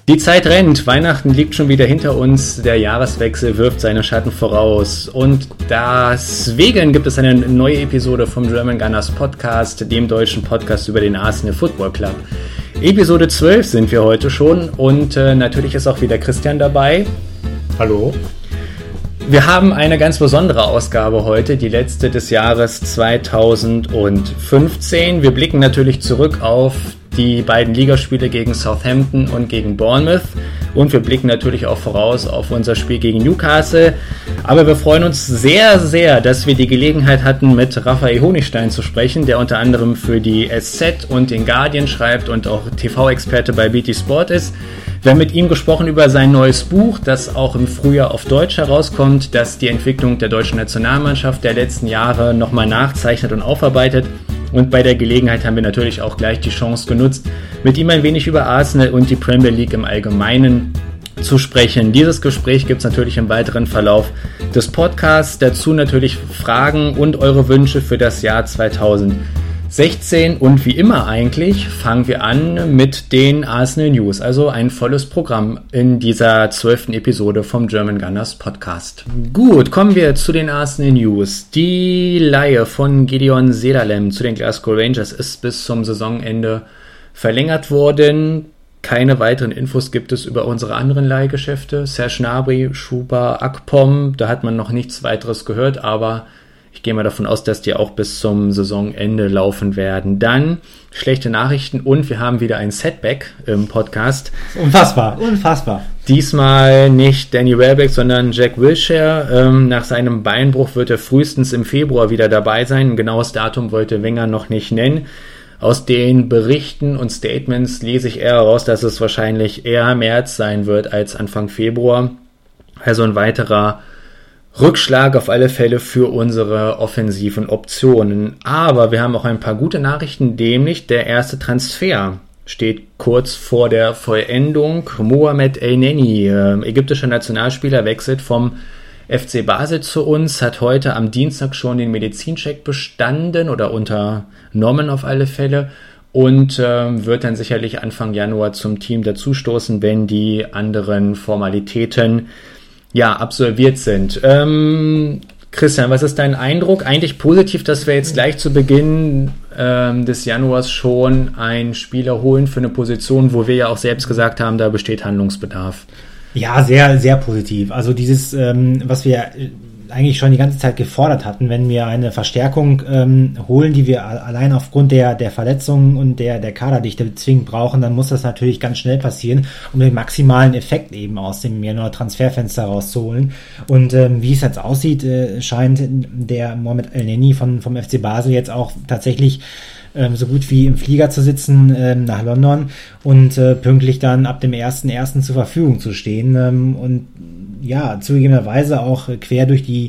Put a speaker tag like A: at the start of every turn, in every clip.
A: Die Zeit rennt, Weihnachten liegt schon wieder hinter uns, der Jahreswechsel wirft seine Schatten voraus und deswegen gibt es eine neue Episode vom German Gunners Podcast, dem deutschen Podcast über den Arsenal Football Club. Episode 12 sind wir heute schon und natürlich ist auch wieder Christian dabei.
B: Hallo.
A: Wir haben eine ganz besondere Ausgabe heute, die letzte des Jahres 2015. Wir blicken natürlich zurück auf die beiden Ligaspiele gegen Southampton und gegen Bournemouth und wir blicken natürlich auch voraus auf unser Spiel gegen Newcastle. Aber wir freuen uns sehr, sehr, dass wir die Gelegenheit hatten, mit Raphael Honigstein zu sprechen, der unter anderem für die SZ und den Guardian schreibt und auch TV-Experte bei BT Sport ist. Wir haben mit ihm gesprochen über sein neues Buch, das auch im Frühjahr auf Deutsch herauskommt, das die Entwicklung der deutschen Nationalmannschaft der letzten Jahre nochmal nachzeichnet und aufarbeitet. Und bei der Gelegenheit haben wir natürlich auch gleich die Chance genutzt, mit ihm ein wenig über Arsenal und die Premier League im Allgemeinen zu sprechen. Dieses Gespräch gibt es natürlich im weiteren Verlauf des Podcasts. Dazu natürlich Fragen und eure Wünsche für das Jahr 2016. Und wie immer eigentlich fangen wir an mit den Arsenal News. Also ein volles Programm in dieser 12. Episode vom German Gunners Podcast. Gut, kommen wir zu den Arsenal News. Die Leihe von Gideon Zelalem zu den Glasgow Rangers ist bis zum Saisonende verlängert worden. Keine weiteren Infos gibt es über unsere anderen Leihgeschäfte. Serge Gnabry, Schuba, Akpom, da hat man noch nichts weiteres gehört, aber ich gehe mal davon aus, dass die auch bis zum Saisonende laufen werden. Dann schlechte Nachrichten und wir haben wieder ein Setback im Podcast.
B: Unfassbar.
A: Diesmal nicht Danny Welbeck, sondern Jack Wilshere. Nach seinem Beinbruch wird er frühestens im Februar wieder dabei sein. Ein genaues Datum wollte Wenger noch nicht nennen. Aus den Berichten und Statements lese ich eher heraus, dass es wahrscheinlich eher März sein wird als Anfang Februar. Also ein weiterer Rückschlag auf alle Fälle für unsere offensiven Optionen. Aber wir haben auch ein paar gute Nachrichten, nämlich der erste Transfer steht kurz vor der Vollendung. Mohamed El-Neni, ägyptischer Nationalspieler, wechselt vom FC Basel zu uns, hat heute am Dienstag schon den Medizincheck bestanden oder unternommen auf alle Fälle und wird dann sicherlich Anfang Januar zum Team dazustoßen, wenn die anderen Formalitäten absolviert sind. Christian, was ist dein Eindruck? Eigentlich positiv, dass wir jetzt gleich zu Beginn des Januars schon einen Spieler holen für eine Position, wo wir ja auch selbst gesagt haben, da besteht Handlungsbedarf.
B: Ja, sehr, sehr positiv. Also dieses, was wir eigentlich schon die ganze Zeit gefordert hatten, wenn wir eine Verstärkung holen, die wir allein aufgrund der Verletzungen und der Kaderdichte zwingend brauchen, dann muss das natürlich ganz schnell passieren, um den maximalen Effekt eben aus dem Januar Transferfenster rauszuholen. Und wie es jetzt aussieht, scheint der Mohamed El-Neni vom FC Basel jetzt auch tatsächlich so gut wie im Flieger zu sitzen nach London und pünktlich dann ab dem 1.1. zur Verfügung zu stehen und ja, zugegebenerweise auch quer durch die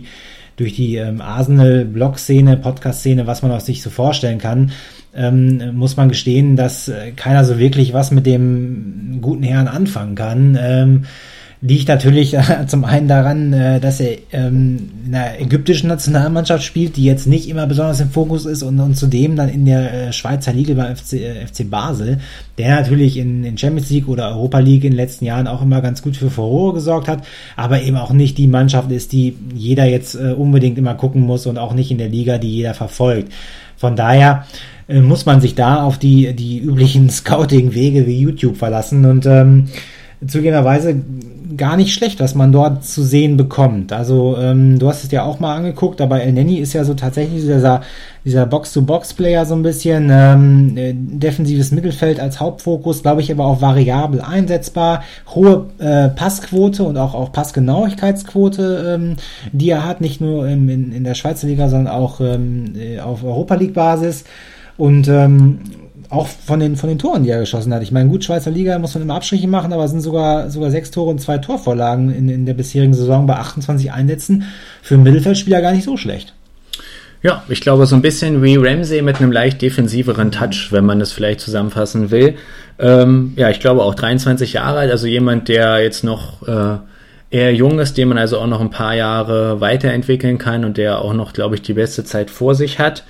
B: Arsenal-Blog-Szene, Podcast-Szene, was man auch sich so vorstellen kann, muss man gestehen, dass keiner so wirklich was mit dem guten Herrn anfangen kann. Liegt natürlich zum einen daran, dass er in der ägyptischen Nationalmannschaft spielt, die jetzt nicht immer besonders im Fokus ist und zudem dann in der Schweizer Liga beim FC Basel, der natürlich in Champions League oder Europa League in den letzten Jahren auch immer ganz gut für Furore gesorgt hat, aber eben auch nicht die Mannschaft ist, die jeder jetzt unbedingt immer gucken muss und auch nicht in der Liga, die jeder verfolgt. Von daher muss man sich da auf die üblichen Scouting-Wege wie YouTube verlassen und zugegebenerweise gar nicht schlecht, was man dort zu sehen bekommt. Also du hast es ja auch mal angeguckt, aber El-Neni ist ja so tatsächlich dieser Box-to-Box-Player so ein bisschen, defensives Mittelfeld als Hauptfokus, glaube ich, aber auch variabel einsetzbar, hohe Passquote und auch Passgenauigkeitsquote, die er hat, nicht nur in der Schweizer Liga, sondern auch auf Europa League-Basis und auch von den Toren, die er geschossen hat. Ich meine, gut, Schweizer Liga muss man immer Abstriche machen, aber es sind sogar 6 Tore und 2 Torvorlagen in der bisherigen Saison bei 28 Einsätzen. Für einen Mittelfeldspieler gar nicht so schlecht.
A: Ja, ich glaube, so ein bisschen wie Ramsey mit einem leicht defensiveren Touch, wenn man es vielleicht zusammenfassen will. Ich glaube auch 23 Jahre alt, also jemand, der jetzt noch eher jung ist, den man also auch noch ein paar Jahre weiterentwickeln kann und der auch noch, glaube ich, die beste Zeit vor sich hat.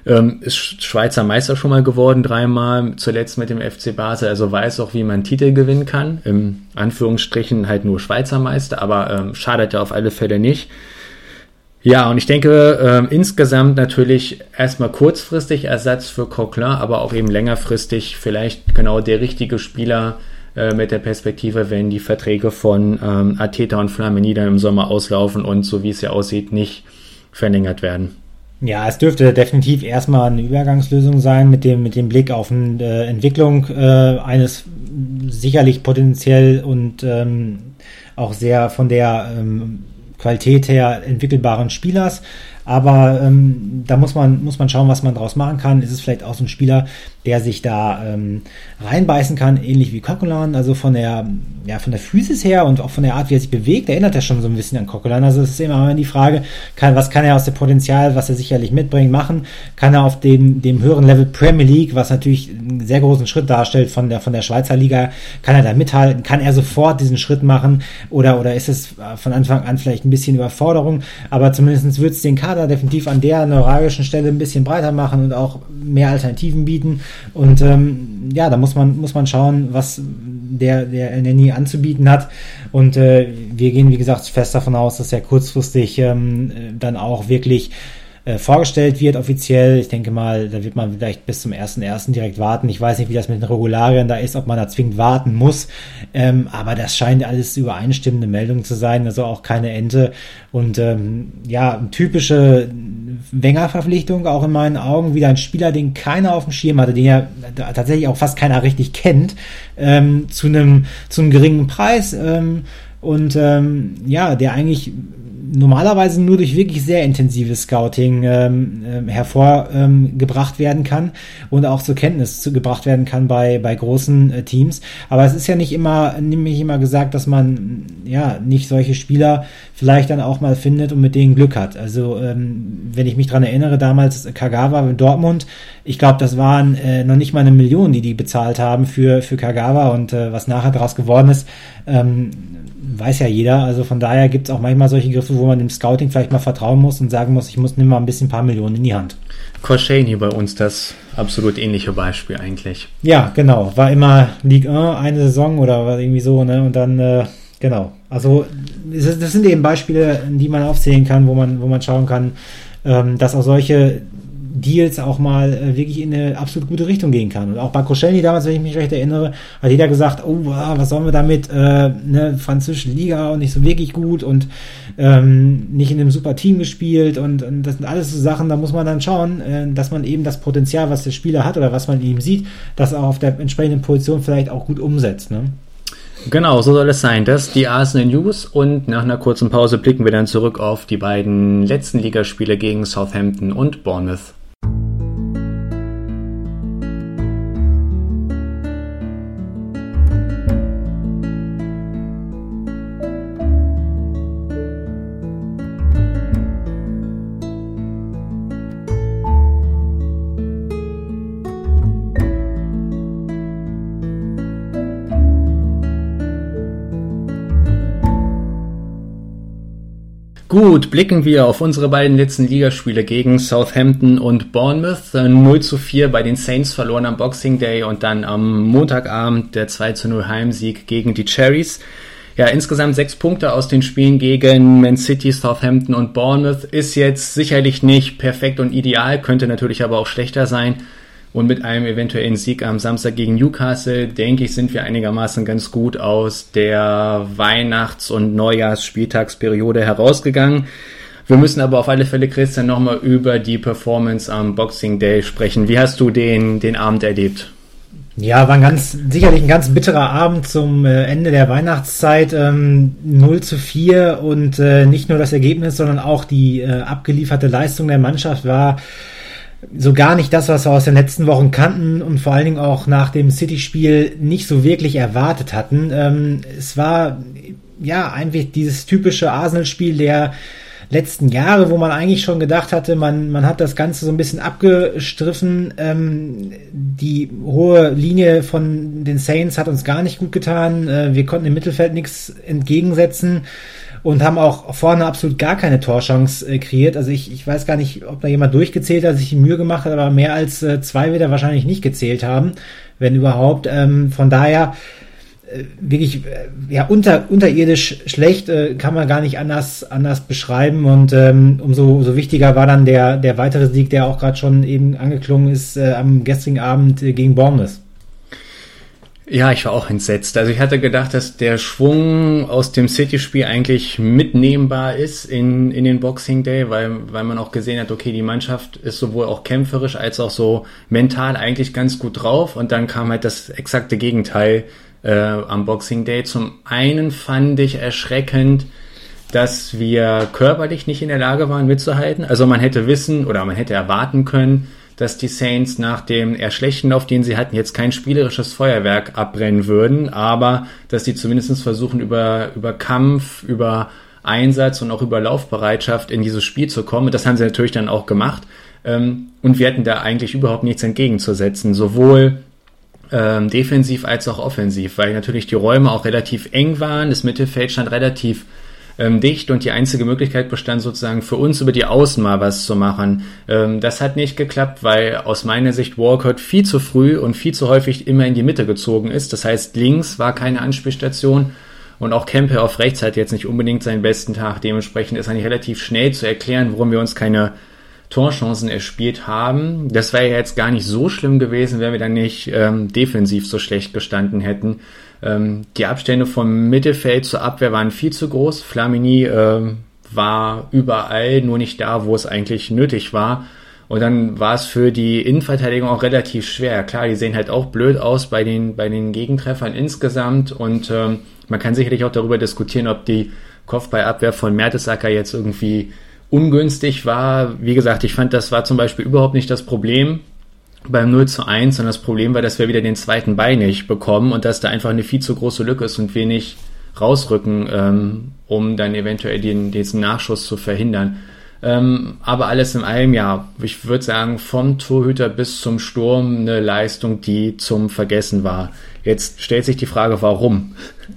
A: ist Schweizer Meister schon mal geworden, 3-mal, zuletzt mit dem FC Basel, also weiß auch, wie man Titel gewinnen kann. Im Anführungsstrichen halt nur Schweizer Meister, aber schadet ja auf alle Fälle nicht. Ja, und ich denke, insgesamt natürlich erstmal kurzfristig Ersatz für Coquelin, aber auch eben längerfristig vielleicht genau der richtige Spieler mit der Perspektive, wenn die Verträge von Arteta und Flamini dann im Sommer auslaufen und so wie es ja aussieht, nicht verlängert werden.
B: Ja, es dürfte definitiv erstmal eine Übergangslösung sein mit dem Blick auf eine Entwicklung eines sicherlich potenziell und auch sehr von der Qualität her entwickelbaren Spielers. Aber da muss man schauen, was man draus machen kann. Ist es vielleicht auch so ein Spieler, der sich da reinbeißen kann, ähnlich wie Coquelin, also von der Physis her und auch von der Art, wie er sich bewegt, erinnert er schon so ein bisschen an Coquelin. Also es ist immer die Frage, was kann er aus dem Potenzial, was er sicherlich mitbringt, machen? Kann er auf dem höheren Level Premier League, was natürlich einen sehr großen Schritt darstellt von der Schweizer Liga, kann er da mithalten? Kann er sofort diesen Schritt machen? Oder ist es von Anfang an vielleicht ein bisschen Überforderung? Aber zumindest wird es den Kader definitiv an der neuralgischen Stelle ein bisschen breiter machen und auch mehr Alternativen bieten. Und da muss man schauen, was der Elneny anzubieten hat. Und wir gehen, wie gesagt, fest davon aus, dass er kurzfristig dann auch wirklich vorgestellt wird offiziell. Ich denke mal, da wird man vielleicht bis zum 1.1. direkt warten. Ich weiß nicht, wie das mit den Regularien da ist, ob man da zwingend warten muss. Aber das scheint alles übereinstimmende Meldungen zu sein, also auch keine Ente. Und typische Wenger-Verpflichtung, auch in meinen Augen, wieder ein Spieler, den keiner auf dem Schirm hatte, den ja tatsächlich auch fast keiner richtig kennt, zu einem geringen Preis. Der eigentlich normalerweise nur durch wirklich sehr intensives Scouting hervorgebracht werden kann und auch zur Kenntnis gebracht werden kann bei großen Teams. Aber es ist ja nicht immer gesagt, dass man nicht solche Spieler vielleicht dann auch mal findet und mit denen Glück hat. Also wenn ich mich dran erinnere, damals Kagawa in Dortmund, ich glaube, das waren noch nicht mal 1 Million, die bezahlt haben für Kagawa, und was nachher daraus geworden ist, weiß ja jeder. Also von daher gibt es auch manchmal solche Griffe, wo man dem Scouting vielleicht mal vertrauen muss und sagen muss, nimm mal ein paar Millionen in die Hand.
A: Koscielny bei uns das absolut ähnliche Beispiel eigentlich.
B: Ja, genau. War immer Ligue 1 eine Saison oder irgendwie so, ne? Und dann, genau. Also das sind eben Beispiele, die man aufzählen kann, wo man schauen kann, dass auch solche Deals auch mal wirklich in eine absolut gute Richtung gehen kann. Und auch bei Koscielny damals, wenn ich mich recht erinnere, hat jeder gesagt, was sollen wir damit, französische Liga und nicht so wirklich gut und nicht in einem super Team gespielt und das sind alles so Sachen, da muss man dann schauen, dass man eben das Potenzial, was der Spieler hat oder was man in ihm sieht, das auch auf der entsprechenden Position vielleicht auch gut umsetzt, ne?
A: Genau, so soll es sein. Das die Arsenal News, und nach einer kurzen Pause blicken wir dann zurück auf die beiden letzten Ligaspiele gegen Southampton und Bournemouth. Gut, blicken wir auf unsere beiden letzten Ligaspiele gegen Southampton und Bournemouth. 0:4 bei den Saints verloren am Boxing Day und dann am Montagabend der 2:0 Heimsieg gegen die Cherries. Ja, insgesamt 6 Punkte aus den Spielen gegen Man City, Southampton und Bournemouth. Ist jetzt sicherlich nicht perfekt und ideal, könnte natürlich aber auch schlechter sein. Und mit einem eventuellen Sieg am Samstag gegen Newcastle, denke ich, sind wir einigermaßen ganz gut aus der Weihnachts- und Neujahrsspieltagsperiode herausgegangen. Wir müssen aber auf alle Fälle, Christian, nochmal über die Performance am Boxing Day sprechen. Wie hast du den Abend erlebt?
B: Ja, war sicherlich ein ganz bitterer Abend zum Ende der Weihnachtszeit. 0:4 und nicht nur das Ergebnis, sondern auch die abgelieferte Leistung der Mannschaft war so gar nicht das, was wir aus den letzten Wochen kannten und vor allen Dingen auch nach dem City-Spiel nicht so wirklich erwartet hatten. Es war einfach dieses typische Arsenal-Spiel der letzten Jahre, wo man eigentlich schon gedacht hatte, man hat das Ganze so ein bisschen abgestriffen. Die hohe Linie von den Saints hat uns gar nicht gut getan. Wir konnten im Mittelfeld nichts entgegensetzen. und haben auch vorne absolut gar keine Torchance kreiert. Also ich weiß gar nicht, ob da jemand durchgezählt hat, sich die Mühe gemacht hat, aber mehr als 2 wird er wahrscheinlich nicht gezählt haben, wenn überhaupt. Von daher wirklich unterirdisch schlecht, kann man gar nicht anders beschreiben, und umso wichtiger war dann der weitere Sieg, der auch gerade schon eben angeklungen ist, am gestrigen Abend gegen Bournemouth.
A: Ja, ich war auch entsetzt. Also ich hatte gedacht, dass der Schwung aus dem City-Spiel eigentlich mitnehmbar ist in den Boxing Day, weil man auch gesehen hat, okay, die Mannschaft ist sowohl auch kämpferisch als auch so mental eigentlich ganz gut drauf, und dann kam halt das exakte Gegenteil am Boxing Day. Zum einen fand ich erschreckend, dass wir körperlich nicht in der Lage waren mitzuhalten. Also man hätte erwarten können, dass die Saints nach dem eher schlechten Lauf, den sie hatten, jetzt kein spielerisches Feuerwerk abbrennen würden, aber dass die zumindest versuchen, über Kampf, über Einsatz und auch über Laufbereitschaft in dieses Spiel zu kommen. Und das haben sie natürlich dann auch gemacht. Und wir hatten da eigentlich überhaupt nichts entgegenzusetzen, sowohl defensiv als auch offensiv, weil natürlich die Räume auch relativ eng waren, das Mittelfeld stand relativ dicht, und die einzige Möglichkeit bestand sozusagen für uns, über die Außen mal was zu machen. Das hat nicht geklappt, weil aus meiner Sicht Walcott viel zu früh und viel zu häufig immer in die Mitte gezogen ist. Das heißt, links war keine Anspielstation, und auch Campbell auf rechts hat jetzt nicht unbedingt seinen besten Tag. Dementsprechend ist eigentlich relativ schnell zu erklären, warum wir uns keine Torchancen erspielt haben. Das wäre ja jetzt gar nicht so schlimm gewesen, wenn wir dann nicht defensiv so schlecht gestanden hätten. Die Abstände vom Mittelfeld zur Abwehr waren viel zu groß. Flamini war überall, nur nicht da, wo es eigentlich nötig war. Und dann war es für die Innenverteidigung auch relativ schwer. Klar, die sehen halt auch blöd aus bei den Gegentreffern insgesamt. Und man kann sicherlich auch darüber diskutieren, ob die Kopfballabwehr von Mertesacker jetzt irgendwie ungünstig war. Wie gesagt, ich fand, das war zum Beispiel überhaupt nicht das Problem beim 0:1, und das Problem war, dass wir wieder den zweiten Ball nicht bekommen und dass da einfach eine viel zu große Lücke ist und wir nicht rausrücken, um dann eventuell diesen Nachschuss zu verhindern. Aber alles in allem, ja, ich würde sagen, vom Torhüter bis zum Sturm eine Leistung, die zum Vergessen war. Jetzt stellt sich die Frage, warum?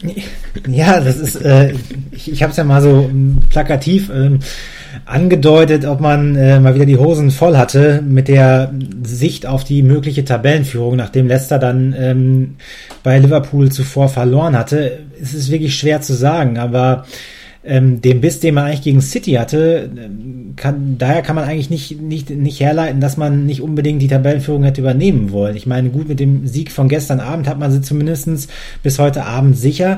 B: Ja, das ist, ich habe es ja mal so plakativ angedeutet, ob man mal wieder die Hosen voll hatte mit der Sicht auf die mögliche Tabellenführung, nachdem Leicester dann bei Liverpool zuvor verloren hatte. Es ist wirklich schwer zu sagen, aber den Biss, den man eigentlich gegen City hatte, daher kann man eigentlich nicht herleiten, dass man nicht unbedingt die Tabellenführung hätte übernehmen wollen. Ich meine, gut, mit dem Sieg von gestern Abend hat man sie zumindest bis heute Abend sicher.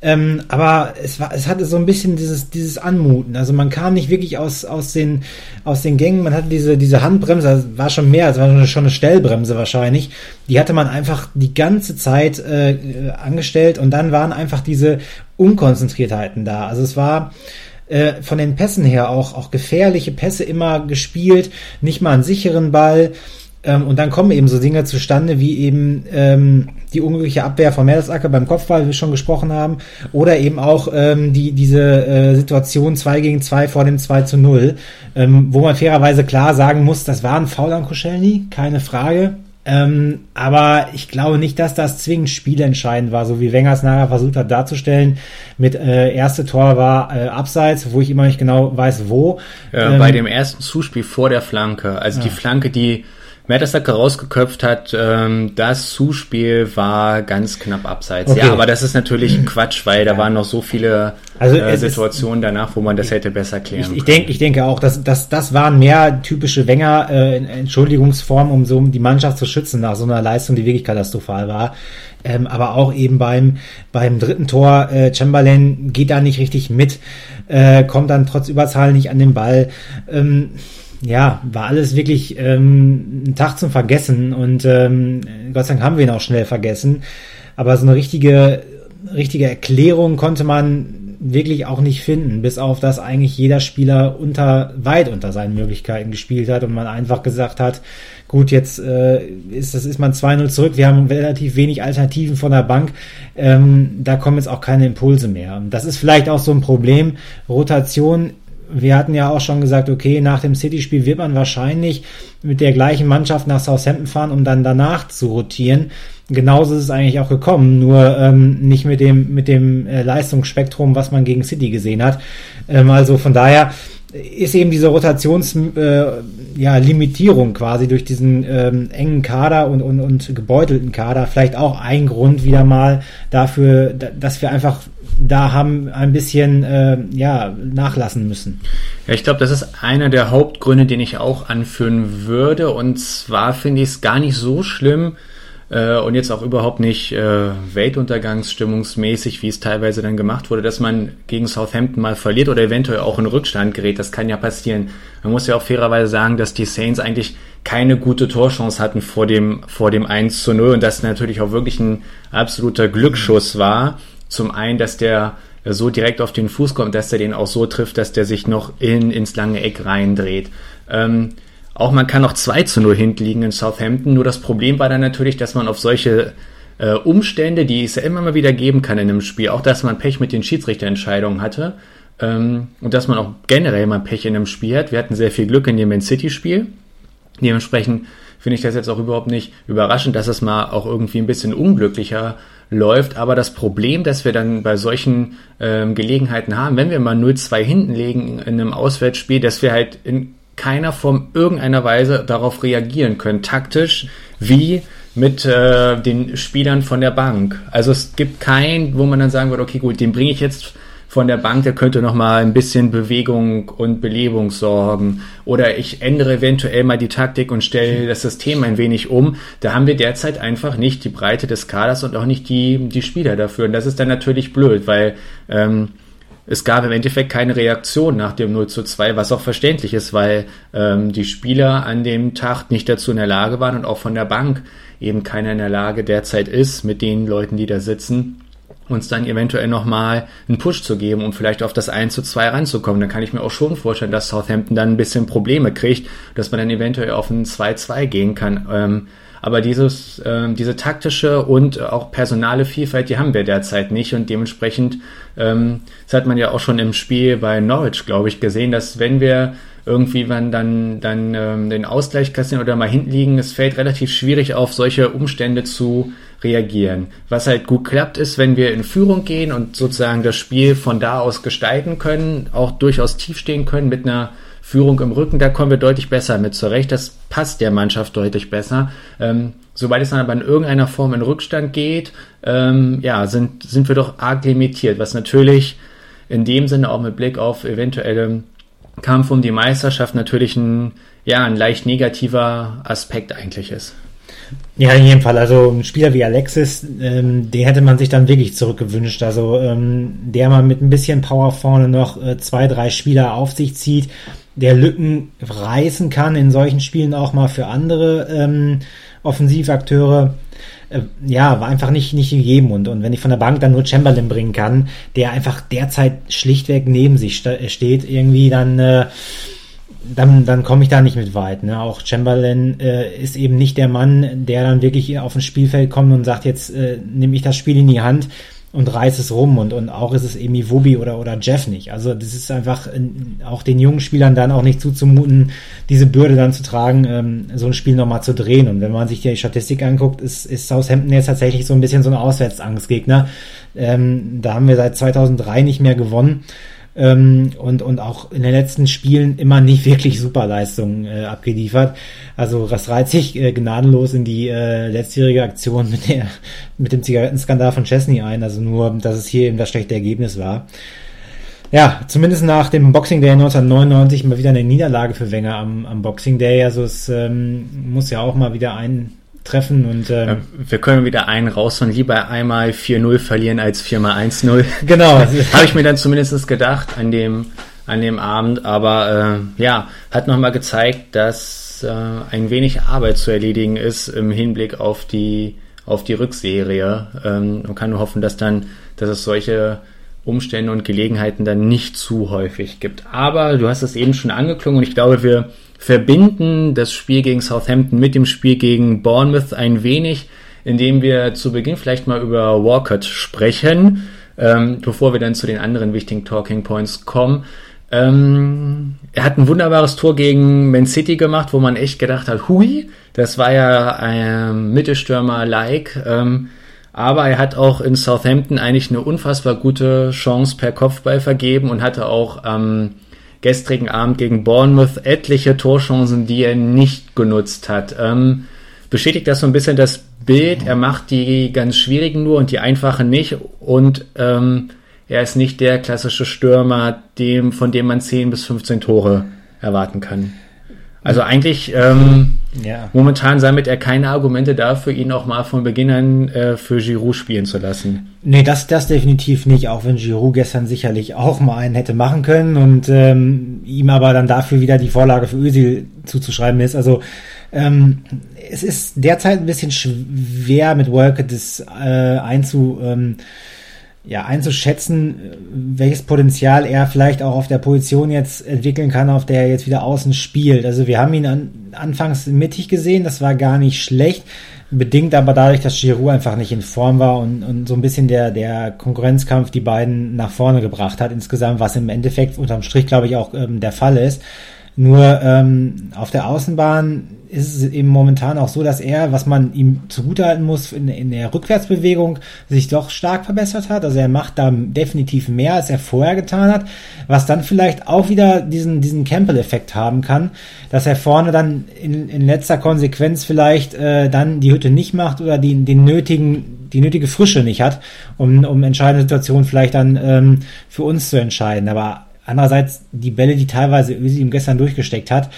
B: Aber es hatte so ein bisschen dieses Anmuten. Also man kam nicht wirklich aus den Gängen. Man hatte diese Handbremse, das war schon mehr, das war schon eine Stellbremse wahrscheinlich. Die hatte man einfach die ganze Zeit angestellt, und dann waren einfach diese Unkonzentriertheiten da. Also es war von den Pässen her auch gefährliche Pässe immer gespielt, nicht mal einen sicheren Ball. Und dann kommen eben so Dinge zustande, wie eben die unglückliche Abwehr von Mertesacker beim Kopfball, wie wir schon gesprochen haben, oder eben auch diese Situation 2-2 vor dem 2:0, wo man fairerweise klar sagen muss, das war ein Foul an Koscielny, keine Frage. Aber ich glaube nicht, dass das zwingend spielentscheidend war, so wie Wenger es nachher versucht hat darzustellen. Mit erste Tor war abseits, wo ich immer nicht genau weiß, wo.
A: Bei dem ersten Zuspiel vor der Flanke, also die Flanke, die Mertesacker rausgeköpft hat, das Zuspiel war ganz knapp abseits. Okay. Ja, aber das ist natürlich Quatsch, weil da waren noch so viele Situationen danach, wo man das hätte besser klären können.
B: Ich denke auch, dass das waren mehr typische Wenger Entschuldigungsformen, um so die Mannschaft zu schützen nach so einer Leistung, die wirklich katastrophal war. Aber auch eben beim dritten Tor, Chamberlain geht da nicht richtig mit, kommt dann trotz Überzahl nicht an den Ball. Ja, war alles wirklich ein Tag zum Vergessen, und Gott sei Dank haben wir ihn auch schnell vergessen. Aber so eine richtige Erklärung konnte man wirklich auch nicht finden, bis auf dass eigentlich jeder Spieler weit unter seinen Möglichkeiten gespielt hat und man einfach gesagt hat, gut, jetzt ist man 2:0 zurück, wir haben relativ wenig Alternativen von der Bank, da kommen jetzt auch keine Impulse mehr. Und das ist vielleicht auch so ein Problem, Rotation. Wir hatten ja auch schon gesagt, okay, nach dem City-Spiel wird man wahrscheinlich mit der gleichen Mannschaft nach Southampton fahren, um dann danach zu rotieren. genauso ist es eigentlich auch gekommen, nur nicht mit dem Leistungsspektrum, was man gegen City gesehen hat. Also von daher ist eben diese Limitierung quasi durch diesen engen Kader und gebeutelten Kader vielleicht auch ein Grund wieder mal dafür, dass wir einfach da haben ein bisschen nachlassen müssen.
A: Ja, ich glaube, das ist einer der Hauptgründe, den ich auch anführen würde, und zwar finde ich es gar nicht so schlimm, und jetzt auch überhaupt nicht weltuntergangsstimmungsmäßig, wie es teilweise dann gemacht wurde, dass man gegen Southampton mal verliert oder eventuell auch in Rückstand gerät. Das kann ja passieren. Man muss ja auch fairerweise sagen, dass die Saints eigentlich keine gute Torchance hatten vor dem 1:0 und das natürlich auch wirklich ein absoluter Glücksschuss war. Zum einen, dass der so direkt auf den Fuß kommt, dass der den auch so trifft, dass der sich noch ins lange Eck reindreht. Auch man kann noch 2:0 hinten liegen in Southampton, nur das Problem war dann natürlich, dass man auf solche Umstände, die es ja immer mal wieder geben kann in einem Spiel, auch dass man Pech mit den Schiedsrichterentscheidungen hatte und dass man auch generell mal Pech in einem Spiel hat. Wir hatten sehr viel Glück in dem Man City-Spiel. Dementsprechend finde ich das jetzt auch überhaupt nicht überraschend, dass es mal auch irgendwie ein bisschen unglücklicher läuft. Aber das Problem, das wir dann bei solchen Gelegenheiten haben, wenn wir mal 0:2 hinten legen in einem Auswärtsspiel, dass wir halt in keiner Form irgendeiner Weise darauf reagieren können, taktisch wie mit den Spielern von der Bank. Also es gibt keinen, wo man dann sagen würde, okay gut, den bringe ich jetzt von der Bank, der könnte noch mal ein bisschen Bewegung und Belebung sorgen. Oder ich ändere eventuell mal die Taktik und stelle das System ein wenig um. Da haben wir derzeit einfach nicht die Breite des Kaders und auch nicht die Spieler dafür. Und das ist dann natürlich blöd, weil es gab im Endeffekt keine Reaktion nach dem 0:2, was auch verständlich ist, weil die Spieler an dem Tag nicht dazu in der Lage waren und auch von der Bank eben keiner in der Lage derzeit ist, mit den Leuten, die da sitzen, uns dann eventuell nochmal einen Push zu geben, um vielleicht auf das 1:2 ranzukommen. Dann kann ich mir auch schon vorstellen, dass Southampton dann ein bisschen Probleme kriegt, dass man dann eventuell auf ein 2:2 gehen kann. Aber diese taktische und auch personale Vielfalt, die haben wir derzeit nicht und dementsprechend, das hat man ja auch schon im Spiel bei Norwich, glaube ich, gesehen, dass wenn wir irgendwie dann den Ausgleich kassieren oder mal hinten liegen, es fällt relativ schwierig auf solche Umstände zu reagieren. Was halt gut klappt, ist, wenn wir in Führung gehen und sozusagen das Spiel von da aus gestalten können, auch durchaus tief stehen können mit einer Führung im Rücken, da kommen wir deutlich besser mit zurecht. Das passt der Mannschaft deutlich besser. Sobald es dann aber in irgendeiner Form in Rückstand geht, sind wir doch arg limitiert, was natürlich in dem Sinne auch mit Blick auf eventuelle Kampf um die Meisterschaft natürlich ein leicht negativer Aspekt eigentlich ist.
B: Ja, in jedem Fall. Also ein Spieler wie Alexis, den hätte man sich dann wirklich zurückgewünscht. Also der mal mit ein bisschen Power vorne noch 2-3 Spieler auf sich zieht, der Lücken reißen kann in solchen Spielen auch mal für andere Offensivakteure. War einfach nicht gegeben. Und wenn ich von der Bank dann nur Chamberlain bringen kann, der einfach derzeit schlichtweg neben sich steht, irgendwie dann komme ich da nicht mit weit. Ne? Auch Chamberlain ist eben nicht der Mann, der dann wirklich auf ein Spielfeld kommt und sagt, jetzt nehme ich das Spiel in die Hand und reiß es rum. Und auch ist es eben Iwobi oder Jeff nicht. Also das ist einfach auch den jungen Spielern dann auch nicht zuzumuten, diese Bürde dann zu tragen, so ein Spiel nochmal zu drehen. Und wenn man sich die Statistik anguckt, ist Southampton jetzt tatsächlich so ein bisschen so ein Auswärtsangstgegner. Da haben wir seit 2003 nicht mehr gewonnen. Und auch in den letzten Spielen immer nicht wirklich Superleistungen abgeliefert. Also das reiht sich gnadenlos in die letztjährige Aktion mit dem Zigarettenskandal von Chesney ein. Also nur, dass es hier eben das schlechte Ergebnis war. Ja, zumindest nach dem Boxing Day 1999 mal wieder eine Niederlage für Wenger am Boxing Day. Also es muss ja auch mal wieder treffen und
A: wir können wieder einen raushauen, lieber einmal 4-0 verlieren als 4-1-0.
B: Genau.
A: Habe ich mir dann zumindest gedacht an dem Abend, aber hat nochmal gezeigt, dass ein wenig Arbeit zu erledigen ist im Hinblick auf die Rückserie. Man kann nur hoffen, dass es solche Umstände und Gelegenheiten dann nicht zu häufig gibt. Aber du hast es eben schon angeklungen und ich glaube, wir verbinden das Spiel gegen Southampton mit dem Spiel gegen Bournemouth ein wenig, indem wir zu Beginn vielleicht mal über Walcott sprechen, bevor wir dann zu den anderen wichtigen Talking Points kommen. Er hat ein wunderbares Tor gegen Man City gemacht, wo man echt gedacht hat, hui, Das war ja Mittelstürmer-like, aber er hat auch in Southampton eigentlich eine unfassbar gute Chance per Kopfball vergeben und hatte auch am gestrigen Abend gegen Bournemouth etliche Torchancen, die er nicht genutzt hat. Bestätigt das so ein bisschen das Bild, er macht die ganz schwierigen nur und die einfachen nicht und er ist nicht der klassische Stürmer, von dem man 10 bis 15 Tore erwarten kann. Also eigentlich momentan sammelt er keine Argumente dafür, ihn auch mal von Beginn an für Giroud spielen zu lassen.
B: Nee, das definitiv nicht, auch wenn Giroud gestern sicherlich auch mal einen hätte machen können und ihm aber dann dafür wieder die Vorlage für Özil zuzuschreiben ist. Also es ist derzeit ein bisschen schwer mit Walker das einzuschätzen, welches Potenzial er vielleicht auch auf der Position jetzt entwickeln kann, auf der er jetzt wieder außen spielt. Also wir haben ihn anfangs mittig gesehen, das war gar nicht schlecht, bedingt aber dadurch, dass Giroud einfach nicht in Form war und so ein bisschen der Konkurrenzkampf die beiden nach vorne gebracht hat insgesamt, was im Endeffekt unterm Strich, glaube ich, auch der Fall ist. Nur auf der Außenbahn ist es eben momentan auch so, dass er, was man ihm zugutehalten muss, in der Rückwärtsbewegung sich doch stark verbessert hat. Also er macht da definitiv mehr, als er vorher getan hat, was dann vielleicht auch wieder diesen Campbell-Effekt haben kann, dass er vorne dann in letzter Konsequenz vielleicht dann die Hütte nicht macht oder die nötige Frische nicht hat, um entscheidende Situationen vielleicht dann für uns zu entscheiden. Aber andererseits, die Bälle, die teilweise Özil ihm gestern durchgesteckt hat,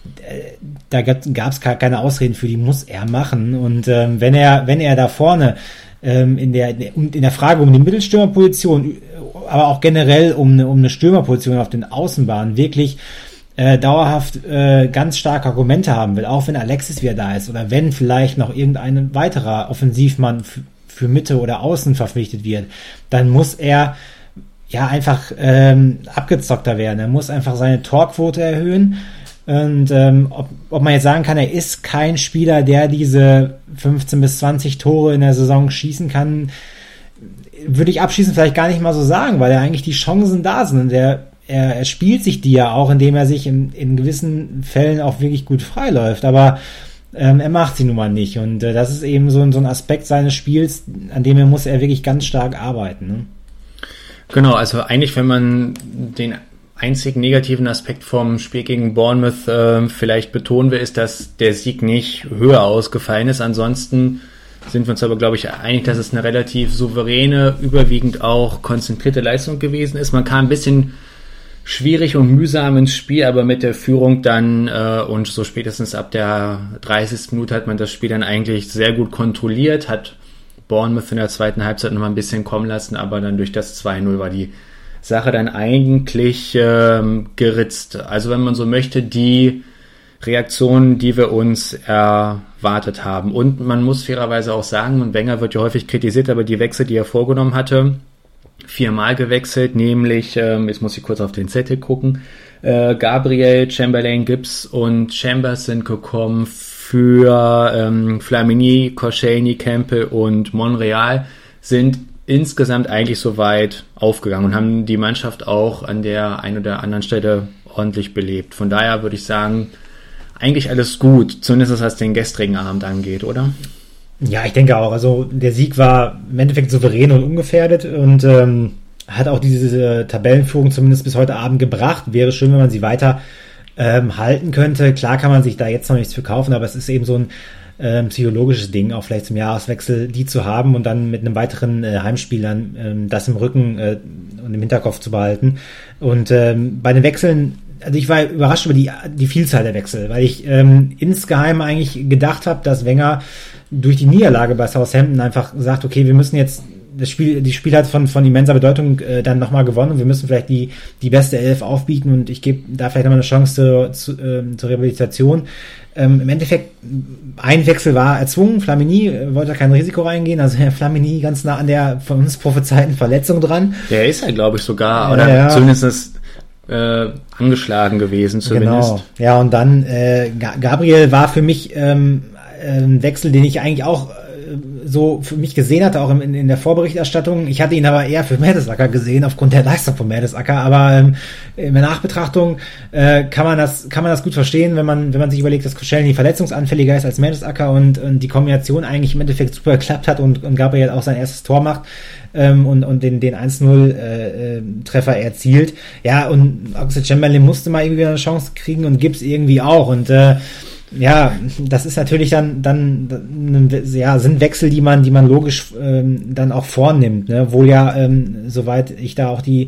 B: da gab es keine Ausreden für, die muss er machen. Und wenn er da vorne in der Frage um die Mittelstürmerposition, aber auch generell um eine Stürmerposition auf den Außenbahnen wirklich dauerhaft ganz starke Argumente haben will, auch wenn Alexis wieder da ist oder wenn vielleicht noch irgendein weiterer Offensivmann für Mitte oder Außen verpflichtet wird, dann muss er ja einfach abgezockter werden. Er muss einfach seine Torquote erhöhen. Und ob man jetzt sagen kann, er ist kein Spieler, der diese 15 bis 20 Tore in der Saison schießen kann, würde ich abschließend vielleicht gar nicht mal so sagen, weil ja eigentlich die Chancen da sind. Und er spielt sich die ja auch, indem er sich in gewissen Fällen auch wirklich gut freiläuft. Aber er macht sie nun mal nicht. Und das ist eben so ein Aspekt seines Spiels, an dem muss er wirklich ganz stark arbeiten. Ne?
A: Genau, also eigentlich, wenn man den einzigen negativen Aspekt vom Spiel gegen Bournemouth vielleicht betonen will, ist, dass der Sieg nicht höher ausgefallen ist. Ansonsten sind wir uns aber, glaube ich, einig, dass es eine relativ souveräne, überwiegend auch konzentrierte Leistung gewesen ist. Man kam ein bisschen schwierig und mühsam ins Spiel, aber mit der Führung dann und so spätestens ab der 30. Minute hat man das Spiel dann eigentlich sehr gut kontrolliert, hat Bournemouth in der zweiten Halbzeit noch mal ein bisschen kommen lassen, aber dann durch das 2-0 war die Sache dann eigentlich geritzt. Also wenn man so möchte, die Reaktionen, die wir uns erwartet haben. Und man muss fairerweise auch sagen, und Wenger wird ja häufig kritisiert, aber die Wechsel, die er vorgenommen hatte, 4-mal gewechselt, nämlich, jetzt muss ich kurz auf den Zettel gucken, Gabriel, Chamberlain, Gibbs und Chambers sind gekommen für Flamini, Koscielny, Campbell und Monreal, sind insgesamt eigentlich soweit aufgegangen und haben die Mannschaft auch an der einen oder anderen Stelle ordentlich belebt. Von daher würde ich sagen, eigentlich alles gut, zumindest was den gestrigen Abend angeht, oder?
B: Ja, ich denke auch. Also der Sieg war im Endeffekt souverän und ungefährdet und hat auch diese Tabellenführung zumindest bis heute Abend gebracht. Wäre schön, wenn man sie weiter halten könnte. Klar kann man sich da jetzt noch nichts für kaufen, aber es ist eben so ein psychologisches Ding, auch vielleicht zum Jahreswechsel die zu haben und dann mit einem weiteren Heimspiel dann das im Rücken und im Hinterkopf zu behalten. Und bei den Wechseln, also ich war überrascht über die Vielzahl der Wechsel, weil ich insgeheim eigentlich gedacht habe, dass Wenger durch die Niederlage bei Southampton einfach sagt, okay, wir müssen jetzt das Spiel hat von immenser Bedeutung dann nochmal gewonnen und wir müssen vielleicht die beste Elf aufbieten und ich gebe da vielleicht nochmal eine Chance zur Rehabilitation. Im Endeffekt, ein Wechsel war erzwungen, Flamini wollte kein Risiko reingehen, also Herr Flamini ganz nah an der von uns prophezeiten Verletzung dran.
A: Der ist ja, glaube ich, sogar, oder zumindest angeschlagen gewesen zumindest.
B: Genau, ja, und dann Gabriel war für mich ein Wechsel, den ich eigentlich auch so für mich gesehen hatte, auch in der Vorberichterstattung. Ich hatte ihn aber eher für Mertesacker gesehen, aufgrund der Leistung von Mertesacker, aber in der Nachbetrachtung kann man das gut verstehen, wenn man sich überlegt, dass Koscielny verletzungsanfälliger ist als Mertesacker und die Kombination eigentlich im Endeffekt super geklappt hat und Gabriel auch sein erstes Tor macht und den 1-0 Treffer erzielt. Ja, und Oxlade-Chamberlain musste mal irgendwie eine Chance kriegen und Gibbs irgendwie auch und ja, das ist natürlich dann sind Wechsel, die man logisch dann auch vornimmt, ne? Wohl ja, soweit ich da auch die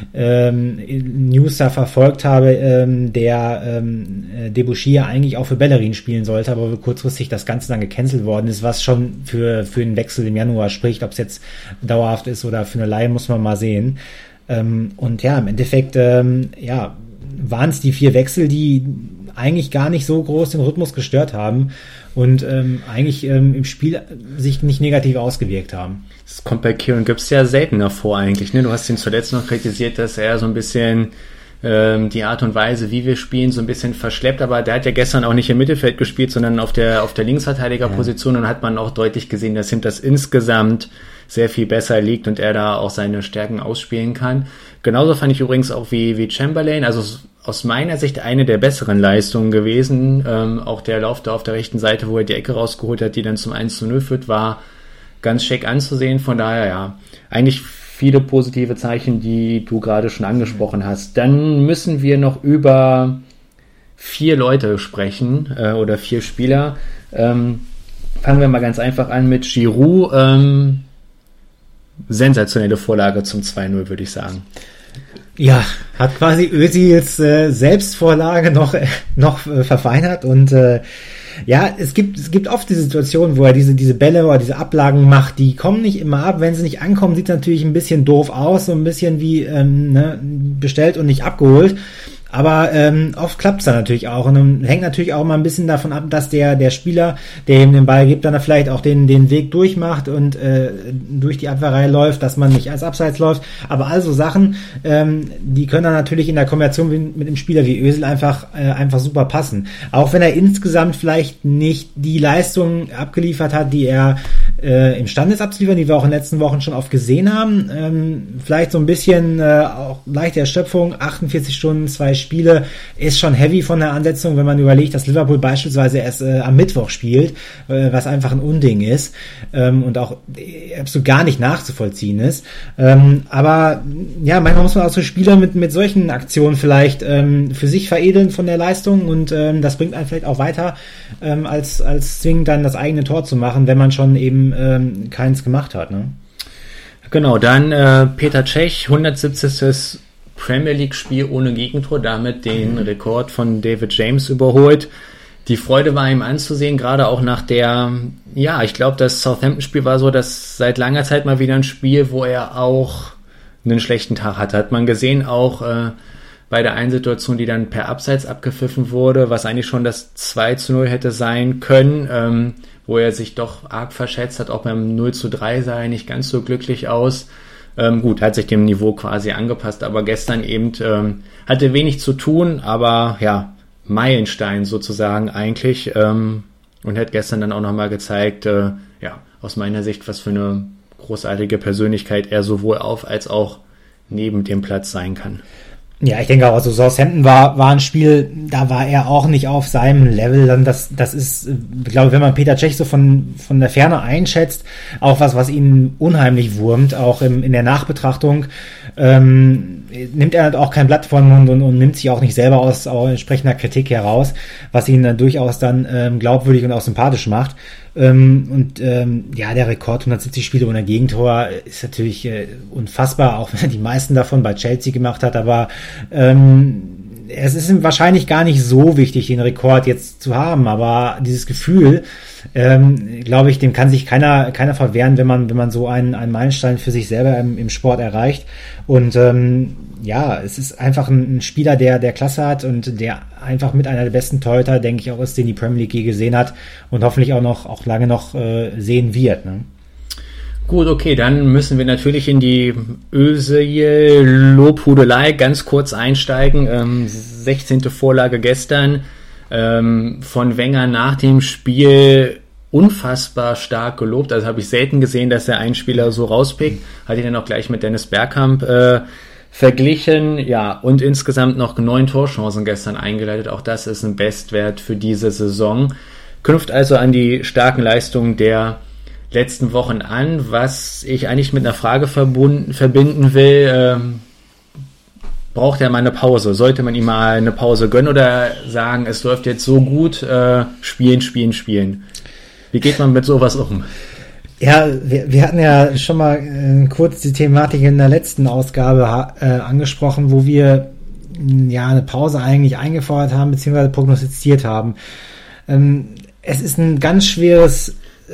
B: News da verfolgt habe, der Debuchy ja eigentlich auch für Bellerin spielen sollte, aber kurzfristig das Ganze dann gecancelt worden ist, was schon für einen Wechsel im Januar spricht. Ob es jetzt dauerhaft ist oder für eine Leihe, muss man mal sehen. Und ja, im Endeffekt waren es die 4 Wechsel, die eigentlich gar nicht so groß den Rhythmus gestört haben und eigentlich im Spiel sich nicht negativ ausgewirkt haben.
A: Das kommt bei Kieran Gibbs ja seltener vor eigentlich, ne? Du hast ihn zuletzt noch kritisiert, dass er so ein bisschen die Art und Weise, wie wir spielen, so ein bisschen verschleppt, aber der hat ja gestern auch nicht im Mittelfeld gespielt, sondern auf der Linksverteidigerposition und hat man auch deutlich gesehen, dass ihm das insgesamt sehr viel besser liegt und er da auch seine Stärken ausspielen kann. Genauso fand ich übrigens auch wie Chamberlain, also aus meiner Sicht eine der besseren Leistungen gewesen. Auch der Lauf da auf der rechten Seite, wo er die Ecke rausgeholt hat, die dann zum 1-0 führt, war ganz schick anzusehen. Von daher, ja, eigentlich viele positive Zeichen, die du gerade schon angesprochen hast. Dann müssen wir noch über 4 Leute sprechen oder 4 Spieler. Fangen wir mal ganz einfach an mit Giroud. Sensationelle Vorlage zum 2-0, würde ich sagen.
B: Ja, hat quasi Özils Selbstvorlage noch verfeinert und es gibt oft die Situation, wo er diese Bälle oder diese Ablagen macht, die kommen nicht immer ab. Wenn sie nicht ankommen, sieht es natürlich ein bisschen doof aus, so ein bisschen wie bestellt und nicht abgeholt. Aber oft klappt es dann natürlich auch und dann hängt natürlich auch mal ein bisschen davon ab, dass der Spieler, der ihm den Ball gibt, dann vielleicht auch den Weg durchmacht und durch die Abwehrreihe läuft, dass man nicht als Abseits läuft. Aber also Sachen, die können dann natürlich in der Kombination mit dem Spieler wie Özil einfach super passen. Auch wenn er insgesamt vielleicht nicht die Leistung abgeliefert hat, die er imstande ist abzuliefern, die wir auch in den letzten Wochen schon oft gesehen haben. Vielleicht so ein bisschen auch leichte Erschöpfung, 48 Stunden, 2 Spiele, ist schon heavy von der Ansetzung, wenn man überlegt, dass Liverpool beispielsweise erst am Mittwoch spielt, was einfach ein Unding ist und auch absolut gar nicht nachzuvollziehen ist. Aber ja, manchmal muss man auch so Spieler mit solchen Aktionen vielleicht für sich veredeln von der Leistung und das bringt einen vielleicht auch weiter, als zwingend dann das eigene Tor zu machen, wenn man schon eben keins gemacht hat. Ne?
A: Genau, dann Peter Cech, 170. Premier League Spiel ohne Gegentor, damit den Rekord von David James überholt. Die Freude war ihm anzusehen, gerade auch nach ich glaube, das Southampton-Spiel war so, dass seit langer Zeit mal wieder ein Spiel, wo er auch einen schlechten Tag hatte. Hat man gesehen, auch bei der einen Situation, die dann per Abseits abgepfiffen wurde, was eigentlich schon das 2-0 hätte sein können, wo er sich doch arg verschätzt hat. Auch beim 0-3 sah er nicht ganz so glücklich aus. Gut, hat sich dem Niveau quasi angepasst, aber gestern eben hatte wenig zu tun, aber ja, Meilenstein sozusagen eigentlich und hat gestern dann auch nochmal gezeigt, aus meiner Sicht, was für eine großartige Persönlichkeit er sowohl auf als auch neben dem Platz sein kann.
B: Ja, ich denke auch, also Southampton war ein Spiel, da war er auch nicht auf seinem Level. Dann das ist, glaube ich, wenn man Peter Cech so von der Ferne einschätzt, auch was ihn unheimlich wurmt, auch in der Nachbetrachtung, nimmt er halt auch kein Blatt vor den Mund und nimmt sich auch nicht selber aus entsprechender Kritik heraus, was ihn dann durchaus dann glaubwürdig und auch sympathisch macht. Der Rekord 170 Spiele ohne Gegentor ist natürlich unfassbar, auch wenn er die meisten davon bei Chelsea gemacht hat, aber es ist ihm wahrscheinlich gar nicht so wichtig, den Rekord jetzt zu haben, aber dieses Gefühl, glaube ich, dem kann sich keiner verwehren, wenn man so einen Meilenstein für sich selber im Sport erreicht. Und es ist einfach ein Spieler, der Klasse hat und der einfach mit einer der besten Torhüter, denke ich, auch ist, den die Premier League je gesehen hat und hoffentlich auch lange noch sehen wird. Ne?
A: Gut, okay, dann müssen wir natürlich in die Özil-Lobhudelei ganz kurz einsteigen. 16. Vorlage gestern von Wenger nach dem Spiel unfassbar stark gelobt. Also habe ich selten gesehen, dass er einen Spieler so rauspickt. Hat ihn dann auch gleich mit Dennis Bergkamp verglichen. Ja, und insgesamt noch 9 Torchancen gestern eingeleitet. Auch das ist ein Bestwert für diese Saison. Knüpft also an die starken Leistungen der letzten Wochen an, was ich eigentlich mit einer Frage verbinden will. Braucht er mal eine Pause? Sollte man ihm mal eine Pause gönnen oder sagen, es läuft jetzt so gut, spielen? Wie geht man mit sowas um?
B: Ja, wir hatten ja schon mal kurz die Thematik in der letzten Ausgabe angesprochen, wo wir eine Pause eigentlich eingefordert haben, beziehungsweise prognostiziert haben. Es ist ein ganz schweres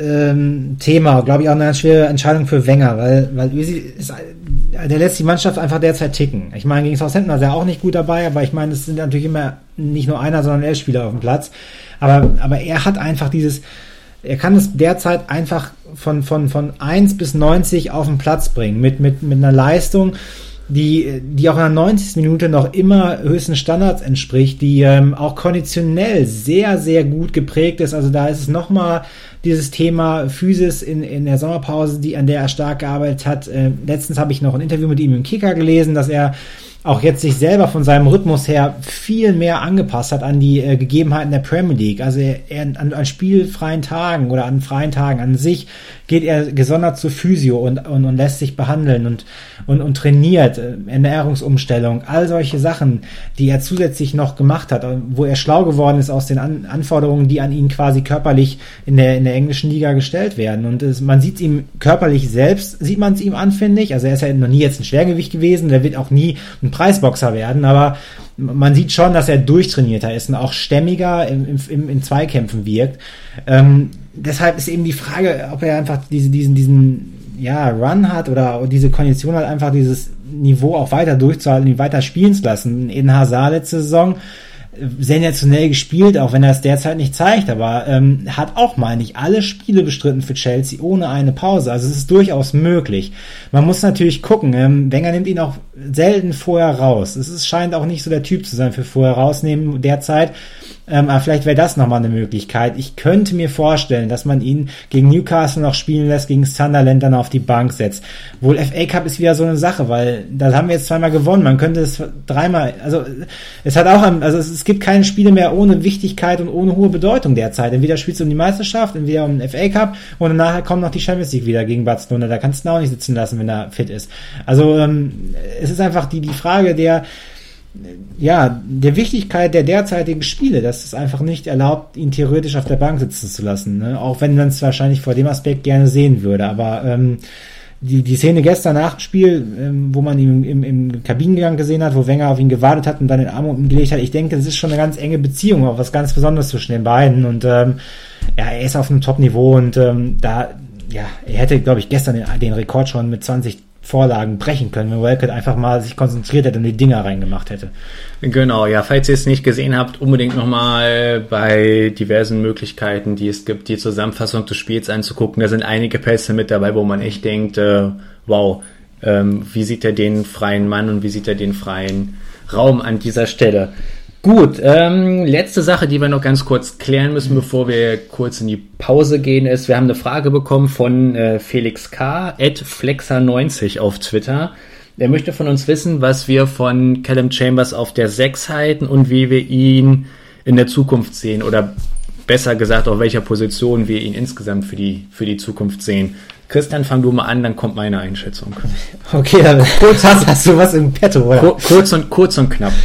B: Thema, glaube ich, auch eine ganz schwere Entscheidung für Wenger, weil Özil der lässt die Mannschaft einfach derzeit ticken. Ich meine, gegen Southampton war er auch nicht gut dabei, aber ich meine, es sind natürlich immer nicht nur einer, sondern 11 Spieler auf dem Platz. Aber er hat einfach er kann es derzeit einfach von 1 bis 90 auf den Platz bringen, mit einer Leistung, die auch in der 90. Minute noch immer höchsten Standards entspricht, die auch konditionell sehr, sehr gut geprägt ist. Also da ist es nochmal dieses Thema Physis in der Sommerpause, an der er stark gearbeitet hat. Letztens habe ich noch ein Interview mit ihm im Kicker gelesen, dass er auch jetzt sich selber von seinem Rhythmus her viel mehr angepasst hat an die Gegebenheiten der Premier League. Also er an spielfreien Tagen oder an freien Tagen an sich geht er gesondert zur Physio und lässt sich behandeln und trainiert, Ernährungsumstellung, all solche Sachen, die er zusätzlich noch gemacht hat, wo er schlau geworden ist aus den Anforderungen, die an ihn quasi körperlich in der englischen Liga gestellt werden. Und man sieht es ihm körperlich selbst, sieht man es ihm an, finde ich. Also er ist ja noch nie jetzt ein Schwergewicht gewesen, der wird auch nie ein Preisboxer werden, aber man sieht schon, dass er durchtrainierter ist und auch stämmiger in Zweikämpfen wirkt. Deshalb ist eben die Frage, ob er einfach diesen Run hat oder diese Kondition hat, einfach dieses Niveau auch weiter durchzuhalten, ihn weiter spielen zu lassen. Eden Hazard letzte Saison sensationell gespielt, auch wenn er es derzeit nicht zeigt, aber hat auch, meine ich, alle Spiele bestritten für Chelsea ohne eine Pause. Also es ist durchaus möglich. Man muss natürlich gucken, Wenger nimmt ihn auch selten vorher raus. Scheint auch nicht so der Typ zu sein für vorher rausnehmen derzeit. Aber vielleicht wäre das nochmal eine Möglichkeit. Ich könnte mir vorstellen, dass man ihn gegen Newcastle noch spielen lässt, gegen Sunderland dann auf die Bank setzt. Wohl FA Cup ist wieder so eine Sache, weil da haben wir jetzt 2-mal gewonnen. Man könnte es 3-mal, also es hat auch, es gibt keine Spiele mehr ohne Wichtigkeit und ohne hohe Bedeutung derzeit. Entweder spielst du um die Meisterschaft, entweder um den FA Cup und nachher kommt noch die Champions League wieder gegen Barcelona. Da kannst du ihn auch nicht sitzen lassen, wenn er fit ist. Also es ist einfach die Frage der Wichtigkeit der derzeitigen Spiele, dass es einfach nicht erlaubt, ihn theoretisch auf der Bank sitzen zu lassen, ne? Auch wenn man es wahrscheinlich vor dem Aspekt gerne sehen würde, aber die Szene gestern nach dem Spiel, wo man ihn im Kabinengang gesehen hat, wo Wenger auf ihn gewartet hat und dann den Arm um ihn gelegt hat, ich denke, das ist schon eine ganz enge Beziehung, auch was ganz Besonderes zwischen den beiden und er ist auf einem Top-Niveau und er hätte, glaube ich, gestern den Rekord schon mit 20 Vorlagen brechen können, wenn Walcott einfach mal sich konzentriert hätte und die Dinger reingemacht hätte.
A: Genau, ja, falls ihr es nicht gesehen habt, unbedingt nochmal bei diversen Möglichkeiten, die es gibt, die Zusammenfassung des Spiels anzugucken. Da sind einige Pässe mit dabei, wo man echt denkt, wow, wie sieht er den freien Mann und wie sieht er den freien Raum an dieser Stelle? Gut, letzte Sache, die wir noch ganz kurz klären müssen, bevor wir kurz in die Pause gehen, ist, wir haben eine Frage bekommen von Felix K. @flexer90 auf Twitter. Er möchte von uns wissen, was wir von Callum Chambers auf der 6 halten und wie wir ihn in der Zukunft sehen oder besser gesagt, auf welcher Position wir ihn insgesamt für die Zukunft sehen. Christian, fang du mal an, dann kommt meine Einschätzung.
B: Okay, dann hast du was im Petto, oder?
A: Kurz und knapp.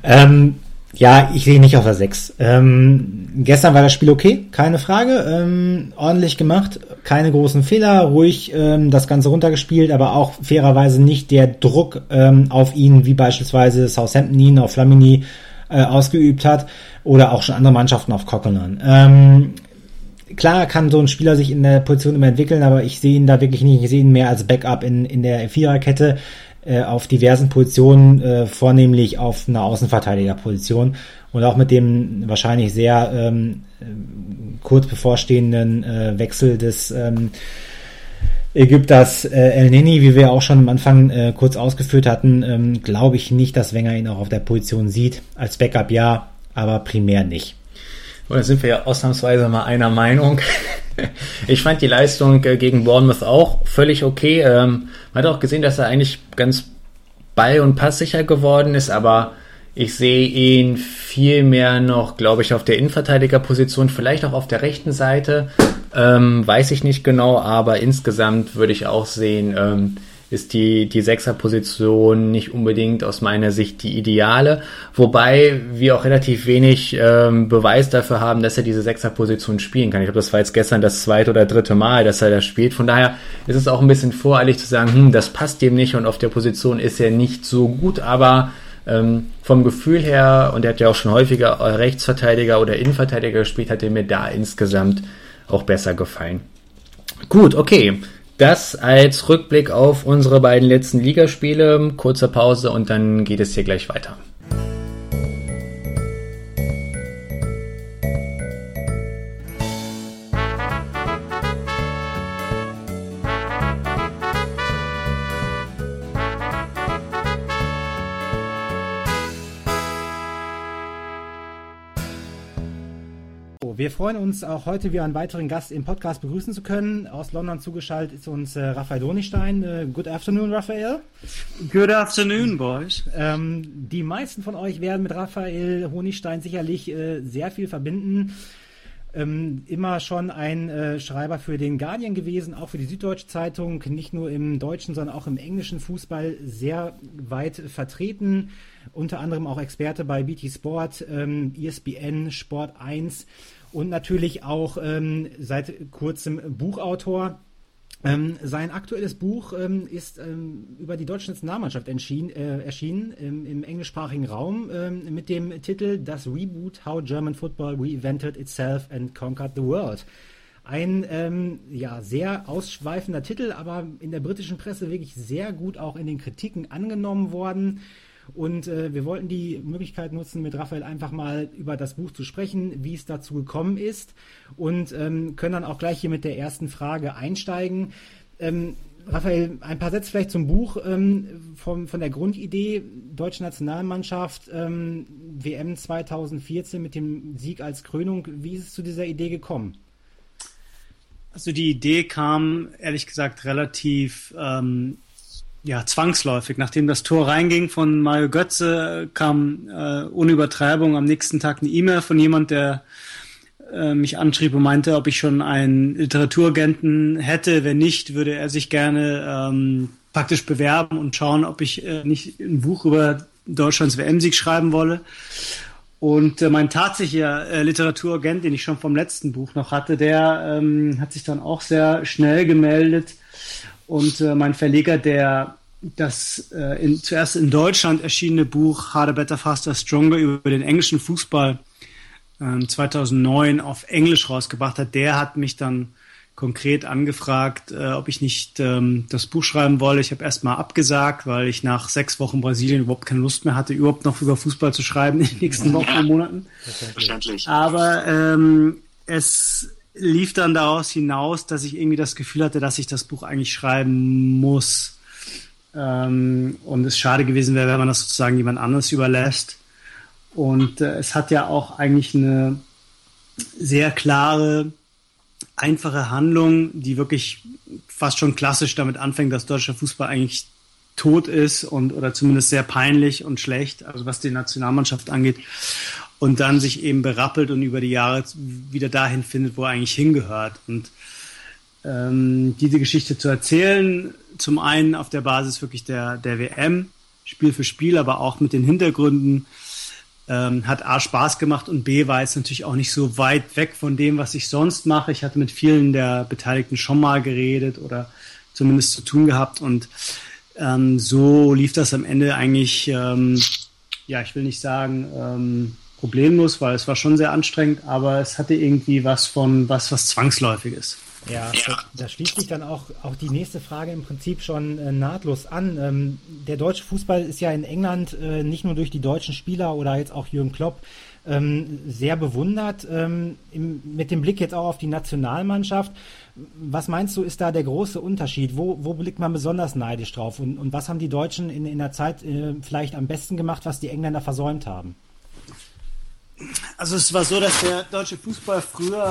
B: Ja, ich sehe nicht auf der 6. Gestern war das Spiel okay, keine Frage. Ordentlich gemacht, keine großen Fehler, ruhig das Ganze runtergespielt, aber auch fairerweise nicht der Druck auf ihn, wie beispielsweise Southampton ihn auf Flamini ausgeübt hat oder auch schon andere Mannschaften auf Coquelin. Klar kann so ein Spieler sich in der Position immer entwickeln, aber ich sehe ihn da wirklich nicht. Ich sehe ihn mehr als Backup in der Viererkette auf diversen Positionen, vornehmlich auf einer Außenverteidigerposition und auch mit dem wahrscheinlich sehr kurz bevorstehenden Wechsel des Ägypters El Neni, wie wir auch schon am Anfang kurz ausgeführt hatten, glaube ich nicht, dass Wenger ihn auch auf der Position sieht. Als Backup ja, aber primär nicht.
A: Da sind wir ja ausnahmsweise mal einer Meinung. Ich fand die Leistung gegen Bournemouth auch völlig okay. Man hat auch gesehen, dass er eigentlich ganz ball- und passsicher geworden ist, aber ich sehe ihn viel mehr noch, glaube ich, auf der Innenverteidigerposition, vielleicht auch auf der rechten Seite, weiß ich nicht genau, aber insgesamt würde ich auch sehen, ist die Sechserposition nicht unbedingt aus meiner Sicht die ideale, wobei wir auch relativ wenig Beweis dafür haben, dass er diese Sechserposition spielen kann. Ich glaube, das war jetzt gestern das 2. oder 3. Mal, dass er das spielt. Von daher ist es auch ein bisschen voreilig zu sagen, das passt dem nicht und auf der Position ist er nicht so gut, aber vom Gefühl her, und er hat ja auch schon häufiger Rechtsverteidiger oder Innenverteidiger gespielt, hat er mir da insgesamt auch besser gefallen. Gut, okay. Das als Rückblick auf unsere beiden letzten Ligaspiele. Kurze Pause und dann geht es hier gleich weiter.
B: Wir freuen uns auch heute wieder einen weiteren Gast im Podcast begrüßen zu können. Aus London zugeschaltet ist uns Raphael Honigstein. Good afternoon, Raphael.
C: Good afternoon, boys.
B: Die meisten von euch werden mit Raphael Honigstein sicherlich sehr viel verbinden. Immer schon ein Schreiber für den Guardian gewesen, auch für die Süddeutsche Zeitung, nicht nur im deutschen, sondern auch im englischen Fußball sehr weit vertreten. Unter anderem auch Experte bei BT Sport, ESPN, Sport 1 und natürlich auch seit kurzem Buchautor. Sein aktuelles Buch ist über die deutsche Nationalmannschaft erschienen im englischsprachigen Raum mit dem Titel Das Reboot, How German Football Reinvented Itself and Conquered the World. Ein sehr ausschweifender Titel, aber in der britischen Presse wirklich sehr gut auch in den Kritiken angenommen worden. Und wir wollten die Möglichkeit nutzen, mit Raphael einfach mal über das Buch zu sprechen, wie es dazu gekommen ist und können dann auch gleich hier mit der ersten Frage einsteigen. Raphael, ein paar Sätze vielleicht zum Buch, von der Grundidee Deutsche Nationalmannschaft, WM 2014 mit dem Sieg als Krönung. Wie ist es zu dieser Idee gekommen?
C: Also die Idee kam, ehrlich gesagt, relativ zwangsläufig. Nachdem das Tor reinging von Mario Götze, kam ohne Übertreibung am nächsten Tag eine E-Mail von jemand, der mich anschrieb und meinte, ob ich schon einen Literaturagenten hätte. Wenn nicht, würde er sich gerne praktisch bewerben und schauen, ob ich nicht ein Buch über Deutschlands WM-Sieg schreiben wolle. Und mein tatsächlicher Literaturagent, den ich schon vom letzten Buch noch hatte, der hat sich dann auch sehr schnell gemeldet. Und mein Verleger, der das zuerst in Deutschland erschienene Buch Harder, Better, Faster, Stronger über den englischen Fußball 2009 auf Englisch rausgebracht hat, der hat mich dann konkret angefragt, ob ich nicht das Buch schreiben wolle. Ich habe erstmal abgesagt, weil ich nach 6 Wochen Brasilien überhaupt keine Lust mehr hatte, überhaupt noch über Fußball zu schreiben in den nächsten Wochen und Monaten.
D: Verständlich.
C: Aber es lief dann daraus hinaus, dass ich irgendwie das Gefühl hatte, dass ich das Buch eigentlich schreiben muss. Und es schade gewesen wäre, wenn man das sozusagen jemand anderes überlässt. Und es hat ja auch eigentlich eine sehr klare, einfache Handlung, die wirklich fast schon klassisch damit anfängt, dass deutscher Fußball eigentlich tot ist oder zumindest sehr peinlich und schlecht, also was die Nationalmannschaft angeht. Und dann sich eben berappelt und über die Jahre wieder dahin findet, wo er eigentlich hingehört. Und diese Geschichte zu erzählen, zum einen auf der Basis wirklich der WM, Spiel für Spiel, aber auch mit den Hintergründen, hat A, Spaß gemacht und B, war jetzt natürlich auch nicht so weit weg von dem, was ich sonst mache. Ich hatte mit vielen der Beteiligten schon mal geredet oder zumindest zu tun gehabt. Und so lief das am Ende eigentlich, ich will nicht sagen, problemlos, weil es war schon sehr anstrengend, aber es hatte irgendwie was Zwangsläufiges.
B: Ja, da schließt sich dann auch die nächste Frage im Prinzip schon nahtlos an. Der deutsche Fußball ist ja in England nicht nur durch die deutschen Spieler oder jetzt auch Jürgen Klopp sehr bewundert. Mit dem Blick jetzt auch auf die Nationalmannschaft, was meinst du, ist da der große Unterschied? Wo blickt man besonders neidisch drauf? Und was haben die Deutschen in der Zeit vielleicht am besten gemacht, was die Engländer versäumt haben?
C: Also es war so, dass der deutsche Fußball früher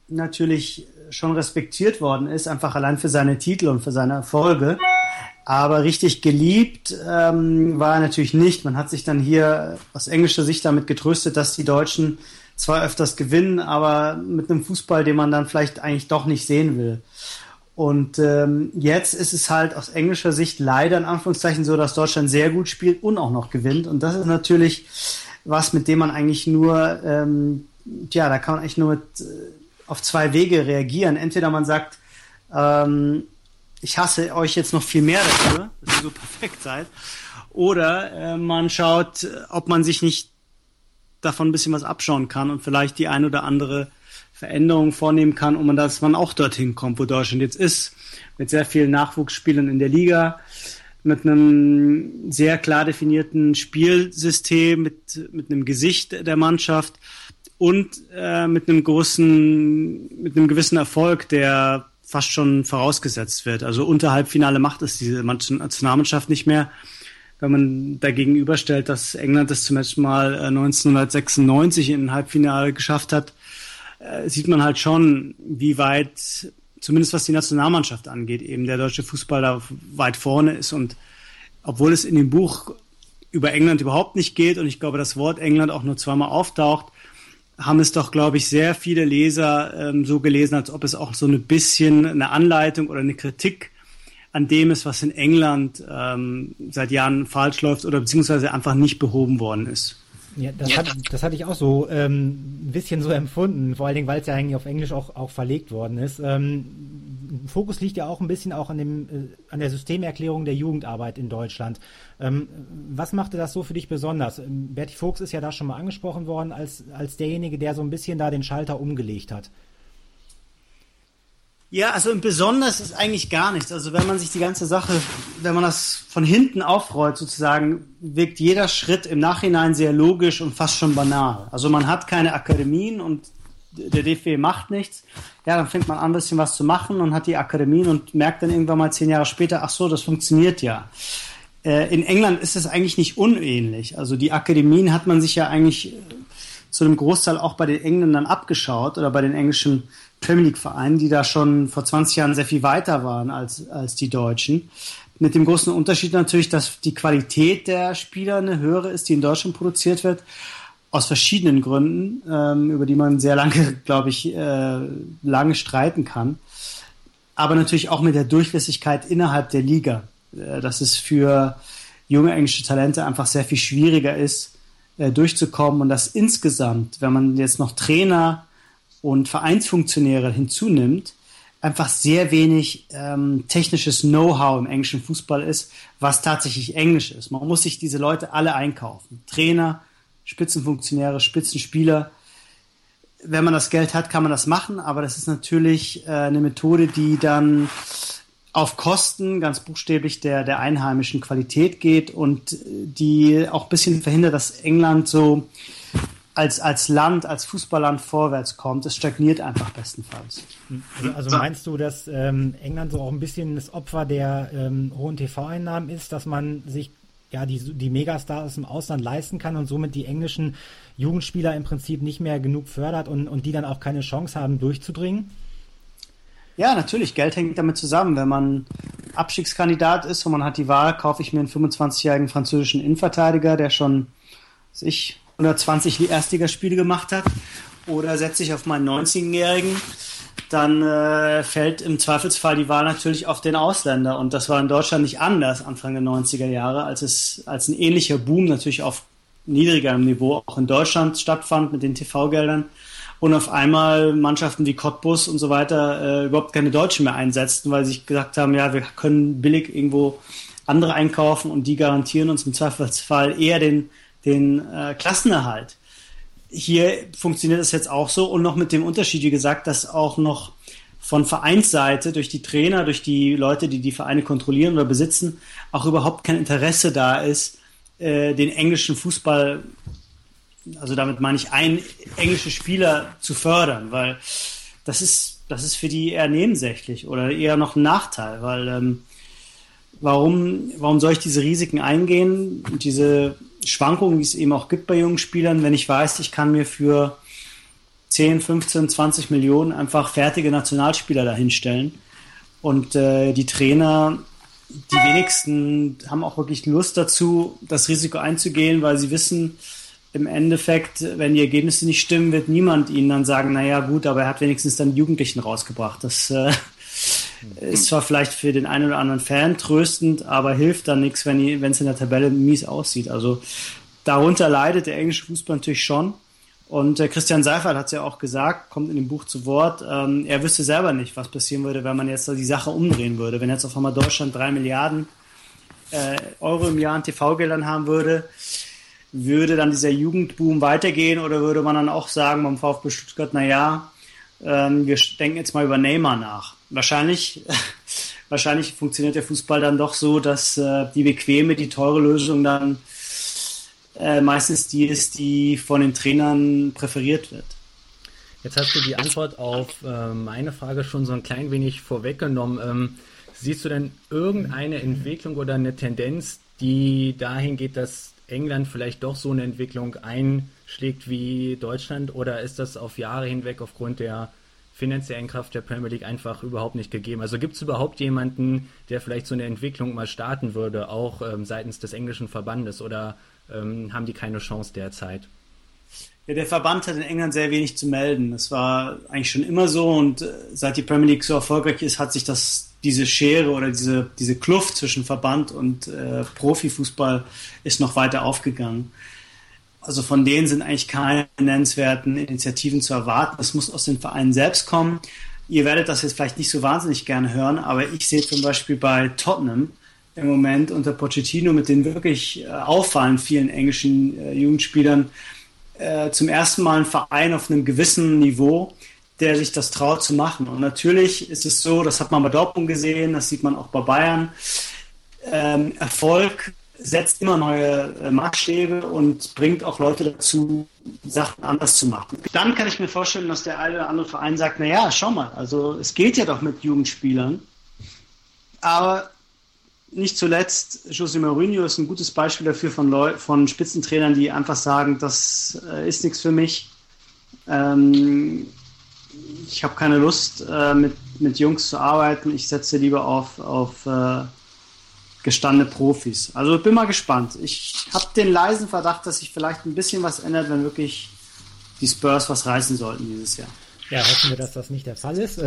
C: natürlich schon respektiert worden ist, einfach allein für seine Titel und für seine Erfolge. Aber richtig geliebt war er natürlich nicht. Man hat sich dann hier aus englischer Sicht damit getröstet, dass die Deutschen zwar öfters gewinnen, aber mit einem Fußball, den man dann vielleicht eigentlich doch nicht sehen will. Und jetzt ist es halt aus englischer Sicht leider in Anführungszeichen so, dass Deutschland sehr gut spielt und auch noch gewinnt. Und das ist natürlich was, mit dem man eigentlich nur, da kann man eigentlich nur auf zwei Wege reagieren. Entweder man sagt, ich hasse euch jetzt noch viel mehr dafür, dass ihr so perfekt seid. Oder man schaut, ob man sich nicht davon ein bisschen was abschauen kann und vielleicht die ein oder andere Veränderung vornehmen kann, um dass man auch dorthin kommt, wo Deutschland jetzt ist, mit sehr vielen Nachwuchsspielern in der Liga, mit einem sehr klar definierten Spielsystem, mit einem Gesicht der Mannschaft und mit einem gewissen Erfolg, der fast schon vorausgesetzt wird. Also unterhalb Finale macht es diese Nationalmannschaft nicht mehr. Wenn man dagegen überstellt, dass England das zum letzten Mal 1996 in ein Halbfinale geschafft hat, sieht man halt schon, wie weit, zumindest was die Nationalmannschaft angeht, eben der deutsche Fußball da weit vorne ist. Und obwohl es in dem Buch über England überhaupt nicht geht und ich glaube, das Wort England auch nur zweimal auftaucht, haben es doch, glaube ich, sehr viele Leser so gelesen, als ob es auch so ein bisschen eine Anleitung oder eine Kritik an dem ist, was in England seit Jahren falsch läuft oder beziehungsweise einfach nicht behoben worden ist.
B: Ja, das hatte ich auch so ein bisschen so empfunden, vor allen Dingen, weil es ja eigentlich auf Englisch auch verlegt worden ist. Fokus liegt ja auch ein bisschen auch an der Systemerklärung der Jugendarbeit in Deutschland. Was machte das so für dich besonders? Berti Vogts ist ja da schon mal angesprochen worden als derjenige, der so ein bisschen da den Schalter umgelegt hat.
C: Ja, also besonders ist eigentlich gar nichts. Also wenn man sich die ganze Sache, wenn man das von hinten aufrollt sozusagen, wirkt jeder Schritt im Nachhinein sehr logisch und fast schon banal. Also man hat keine Akademien und der DFB macht nichts. Ja, dann fängt man an, ein bisschen was zu machen und hat die Akademien und merkt dann irgendwann mal 10 Jahre später, ach so, das funktioniert ja. In England ist es eigentlich nicht unähnlich. Also die Akademien hat man sich ja eigentlich zu einem Großteil auch bei den Engländern abgeschaut oder bei den englischen Premier League Vereinen, die da schon vor 20 Jahren sehr viel weiter waren als die Deutschen. Mit dem großen Unterschied natürlich, dass die Qualität der Spieler eine höhere ist, die in Deutschland produziert wird, aus verschiedenen Gründen, über die man sehr lange, glaube ich, lange streiten kann. Aber natürlich auch mit der Durchlässigkeit innerhalb der Liga, dass es für junge englische Talente einfach sehr viel schwieriger ist, durchzukommen und dass insgesamt, wenn man jetzt noch Trainer und Vereinsfunktionäre hinzunimmt, einfach sehr wenig technisches Know-how im englischen Fußball ist, was tatsächlich Englisch ist. Man muss sich diese Leute alle einkaufen. Trainer, Spitzenfunktionäre, Spitzenspieler. Wenn man das Geld hat, kann man das machen, aber das ist natürlich eine Methode, die dann auf Kosten, ganz buchstäblich, der einheimischen Qualität geht und die auch ein bisschen verhindert, dass England so als Land, als Fußballland vorwärts kommt. Es stagniert einfach bestenfalls.
B: Also meinst du, dass England so auch ein bisschen das Opfer der hohen TV-Einnahmen ist, dass man sich die Megastars im Ausland leisten kann und somit die englischen Jugendspieler im Prinzip nicht mehr genug fördert und die dann auch keine Chance haben, durchzudringen?
C: Ja, natürlich. Geld hängt damit zusammen. Wenn man Abstiegskandidat ist und man hat die Wahl, kaufe ich mir einen 25-jährigen französischen Innenverteidiger, der schon, 120 Erstligaspiele gemacht hat, oder setze ich auf meinen 19-Jährigen, dann fällt im Zweifelsfall die Wahl natürlich auf den Ausländer. Und das war in Deutschland nicht anders Anfang der 90er Jahre, als ein ähnlicher Boom natürlich auf niedrigerem Niveau auch in Deutschland stattfand mit den TV-Geldern und auf einmal Mannschaften wie Cottbus und so weiter überhaupt keine Deutschen mehr einsetzten, weil sie sich gesagt haben, ja, wir können billig irgendwo andere einkaufen und die garantieren uns im Zweifelsfall eher den Klassenerhalt. Hier funktioniert es jetzt auch so und noch mit dem Unterschied, wie gesagt, dass auch noch von Vereinsseite durch die Trainer, durch die Leute, die die Vereine kontrollieren oder besitzen, auch überhaupt kein Interesse da ist, den englischen Fußball, also damit meine ich englische Spieler zu fördern, weil das ist für die eher nebensächlich oder eher noch ein Nachteil, weil warum soll ich diese Risiken eingehen und diese Schwankungen, die es eben auch gibt bei jungen Spielern, wenn ich weiß, ich kann mir für 10, 15, 20 Millionen einfach fertige Nationalspieler dahinstellen. Und die Trainer, die wenigsten haben auch wirklich Lust dazu, das Risiko einzugehen, weil sie wissen, im Endeffekt, wenn die Ergebnisse nicht stimmen, wird niemand ihnen dann sagen, naja gut, aber er hat wenigstens dann die Jugendlichen rausgebracht. Das ist zwar vielleicht für den einen oder anderen Fan tröstend, aber hilft dann nichts, wenn es in der Tabelle mies aussieht. Also darunter leidet der englische Fußball natürlich schon. Und Christian Seifert hat es ja auch gesagt, kommt in dem Buch zu Wort, er wüsste selber nicht, was passieren würde, wenn man jetzt die Sache umdrehen würde. Wenn jetzt auf einmal Deutschland 3 Milliarden Euro im Jahr an TV-Geldern haben würde dann dieser Jugendboom weitergehen oder würde man dann auch sagen beim VfB Stuttgart, naja, wir denken jetzt mal über Neymar nach. Wahrscheinlich funktioniert der Fußball dann doch so, dass die bequeme, die teure Lösung dann meistens die ist, die von den Trainern präferiert wird.
A: Jetzt hast du die Antwort auf meine Frage schon so ein klein wenig vorweggenommen. Siehst du denn irgendeine Entwicklung oder eine Tendenz, die dahin geht, dass England vielleicht doch so eine Entwicklung einschlägt wie Deutschland, oder ist das auf Jahre hinweg aufgrund der finanziellen Kraft der Premier League einfach überhaupt nicht gegeben? Also gibt es überhaupt jemanden, der vielleicht so eine Entwicklung mal starten würde, auch seitens des englischen Verbandes, oder haben die keine Chance derzeit?
C: Ja, der Verband hat in England sehr wenig zu melden. Das war eigentlich schon immer so, und seit die Premier League so erfolgreich ist, hat sich diese Schere oder diese Kluft zwischen Verband und Profifußball ist noch weiter aufgegangen. Also von denen sind eigentlich keine nennenswerten Initiativen zu erwarten. Das muss aus den Vereinen selbst kommen. Ihr werdet das jetzt vielleicht nicht so wahnsinnig gerne hören, aber ich sehe zum Beispiel bei Tottenham im Moment unter Pochettino mit den wirklich auffallend vielen englischen Jugendspielern zum ersten Mal ein Verein auf einem gewissen Niveau, der sich das traut zu machen. Und natürlich ist es so, das hat man bei Dortmund gesehen, das sieht man auch bei Bayern, Erfolg setzt immer neue Maßstäbe und bringt auch Leute dazu, Sachen anders zu machen. Dann kann ich mir vorstellen, dass der eine oder andere Verein sagt, naja, schau mal, also es geht ja doch mit Jugendspielern. Aber nicht zuletzt, José Mourinho ist ein gutes Beispiel dafür von Spitzentrainern, die einfach sagen, das ist nichts für mich. Ich habe keine Lust, mit Jungs zu arbeiten. Ich setze lieber auf gestandene Profis. Also ich bin mal gespannt. Ich habe den leisen Verdacht, dass sich vielleicht ein bisschen was ändert, wenn wirklich die Spurs was reißen sollten dieses Jahr.
B: Ja, hoffen wir, dass das nicht der Fall ist.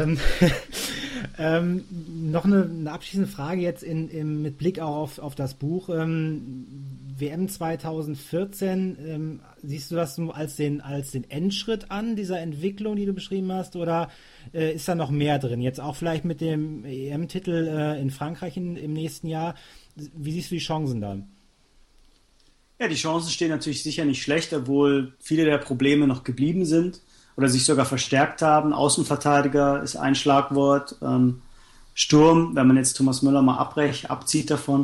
B: Noch eine abschließende Frage jetzt mit Blick auch auf das Buch. WM 2014, siehst du das nur als den Endschritt an, dieser Entwicklung, die du beschrieben hast, oder ist da noch mehr drin? Jetzt auch vielleicht mit dem EM-Titel in Frankreich im nächsten Jahr. Wie siehst du die Chancen da?
C: Ja, die Chancen stehen natürlich sicher nicht schlecht, obwohl viele der Probleme noch geblieben sind oder sich sogar verstärkt haben. Außenverteidiger ist ein Schlagwort. Sturm, wenn man jetzt Thomas Müller mal abzieht davon.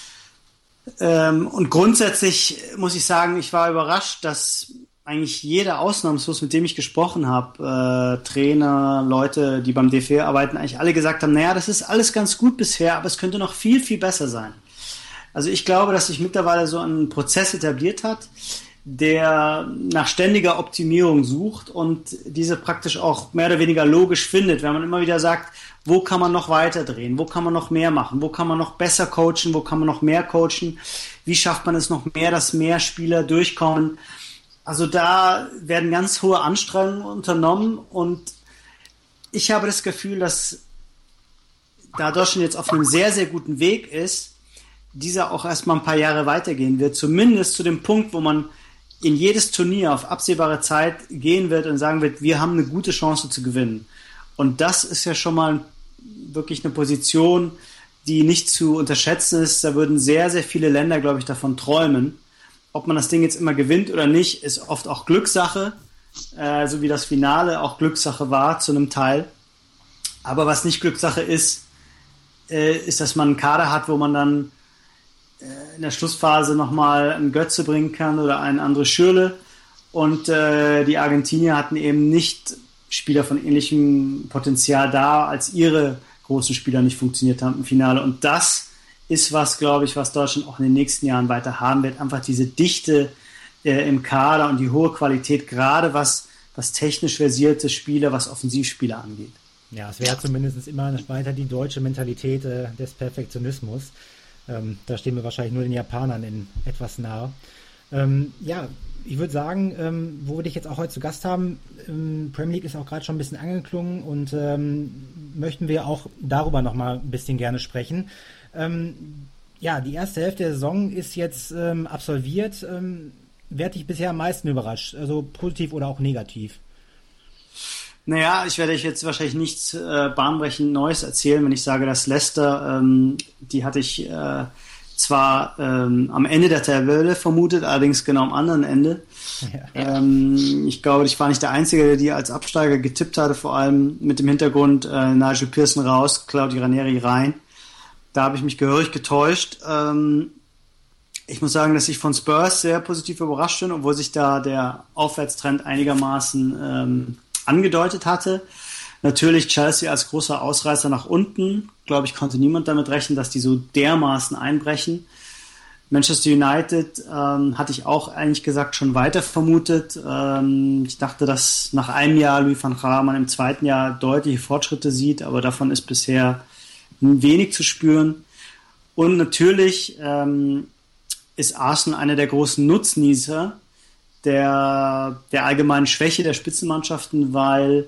C: Und grundsätzlich muss ich sagen, ich war überrascht, dass eigentlich jeder ausnahmslos, mit dem ich gesprochen habe, Trainer, Leute, die beim DFB arbeiten, eigentlich alle gesagt haben, naja, das ist alles ganz gut bisher, aber es könnte noch viel, viel besser sein. Also ich glaube, dass sich mittlerweile so ein Prozess etabliert hat, der nach ständiger Optimierung sucht und diese praktisch auch mehr oder weniger logisch findet, wenn man immer wieder sagt, wo kann man noch weiter drehen, wo kann man noch mehr machen, wo kann man noch besser coachen, wo kann man noch mehr coachen, wie schafft man es noch mehr, dass mehr Spieler durchkommen. Also da werden ganz hohe Anstrengungen unternommen und ich habe das Gefühl, dass da Deutschland jetzt auf einem sehr, sehr guten Weg ist, dieser auch erstmal ein paar Jahre weitergehen wird, zumindest zu dem Punkt, wo man in jedes Turnier auf absehbare Zeit gehen wird und sagen wird, wir haben eine gute Chance zu gewinnen. Und das ist ja schon mal wirklich eine Position, die nicht zu unterschätzen ist. Da würden sehr, sehr viele Länder, glaube ich, davon träumen. Ob man das Ding jetzt immer gewinnt oder nicht, ist oft auch Glückssache, so wie das Finale auch Glückssache war zu einem Teil. Aber was nicht Glückssache ist, dass man einen Kader hat, wo man dann in der Schlussphase nochmal einen Götze bringen kann oder einen André Schürrle. Und die Argentinier hatten eben nicht Spieler von ähnlichem Potenzial da, als ihre großen Spieler nicht funktioniert haben im Finale. Und das ist was, glaube ich, was Deutschland auch in den nächsten Jahren weiter haben wird. Einfach diese Dichte im Kader und die hohe Qualität, gerade was was technisch versierte Spieler, was Offensivspieler angeht.
B: Ja, es wäre zumindest immer weiter die deutsche Mentalität des Perfektionismus. Da stehen wir wahrscheinlich nur den Japanern in etwas nahe. Ja, ich würde sagen, wo wir dich jetzt auch heute zu Gast haben, Premier League ist auch gerade schon ein bisschen angeklungen und möchten wir auch darüber nochmal ein bisschen gerne sprechen. Ja, die erste Hälfte der Saison ist jetzt absolviert. Wer hat dich bisher am meisten überrascht? Also positiv oder auch negativ?
C: Naja, ich werde euch jetzt wahrscheinlich nichts bahnbrechend Neues erzählen, wenn ich sage, dass Leicester, die hatte ich zwar am Ende der Tabelle vermutet, allerdings genau am anderen Ende. Ja. Ich glaube, ich war nicht der Einzige, der die als Absteiger getippt hatte, vor allem mit dem Hintergrund Nigel Pearson raus, Claudio Ranieri rein. Da habe ich mich gehörig getäuscht. Ich muss sagen, dass ich von Spurs sehr positiv überrascht bin, obwohl sich da der Aufwärtstrend einigermaßen angedeutet hatte. Natürlich Chelsea als großer Ausreißer nach unten. Glaube ich, konnte niemand damit rechnen, dass die so dermaßen einbrechen. Manchester United hatte ich auch eigentlich gesagt schon weiter vermutet. Ich dachte, dass nach einem Jahr Louis van Gaal man im zweiten Jahr deutliche Fortschritte sieht, aber davon ist bisher wenig zu spüren. Und natürlich ist Arsenal einer der großen Nutznießer der allgemeinen Schwäche der Spitzenmannschaften, weil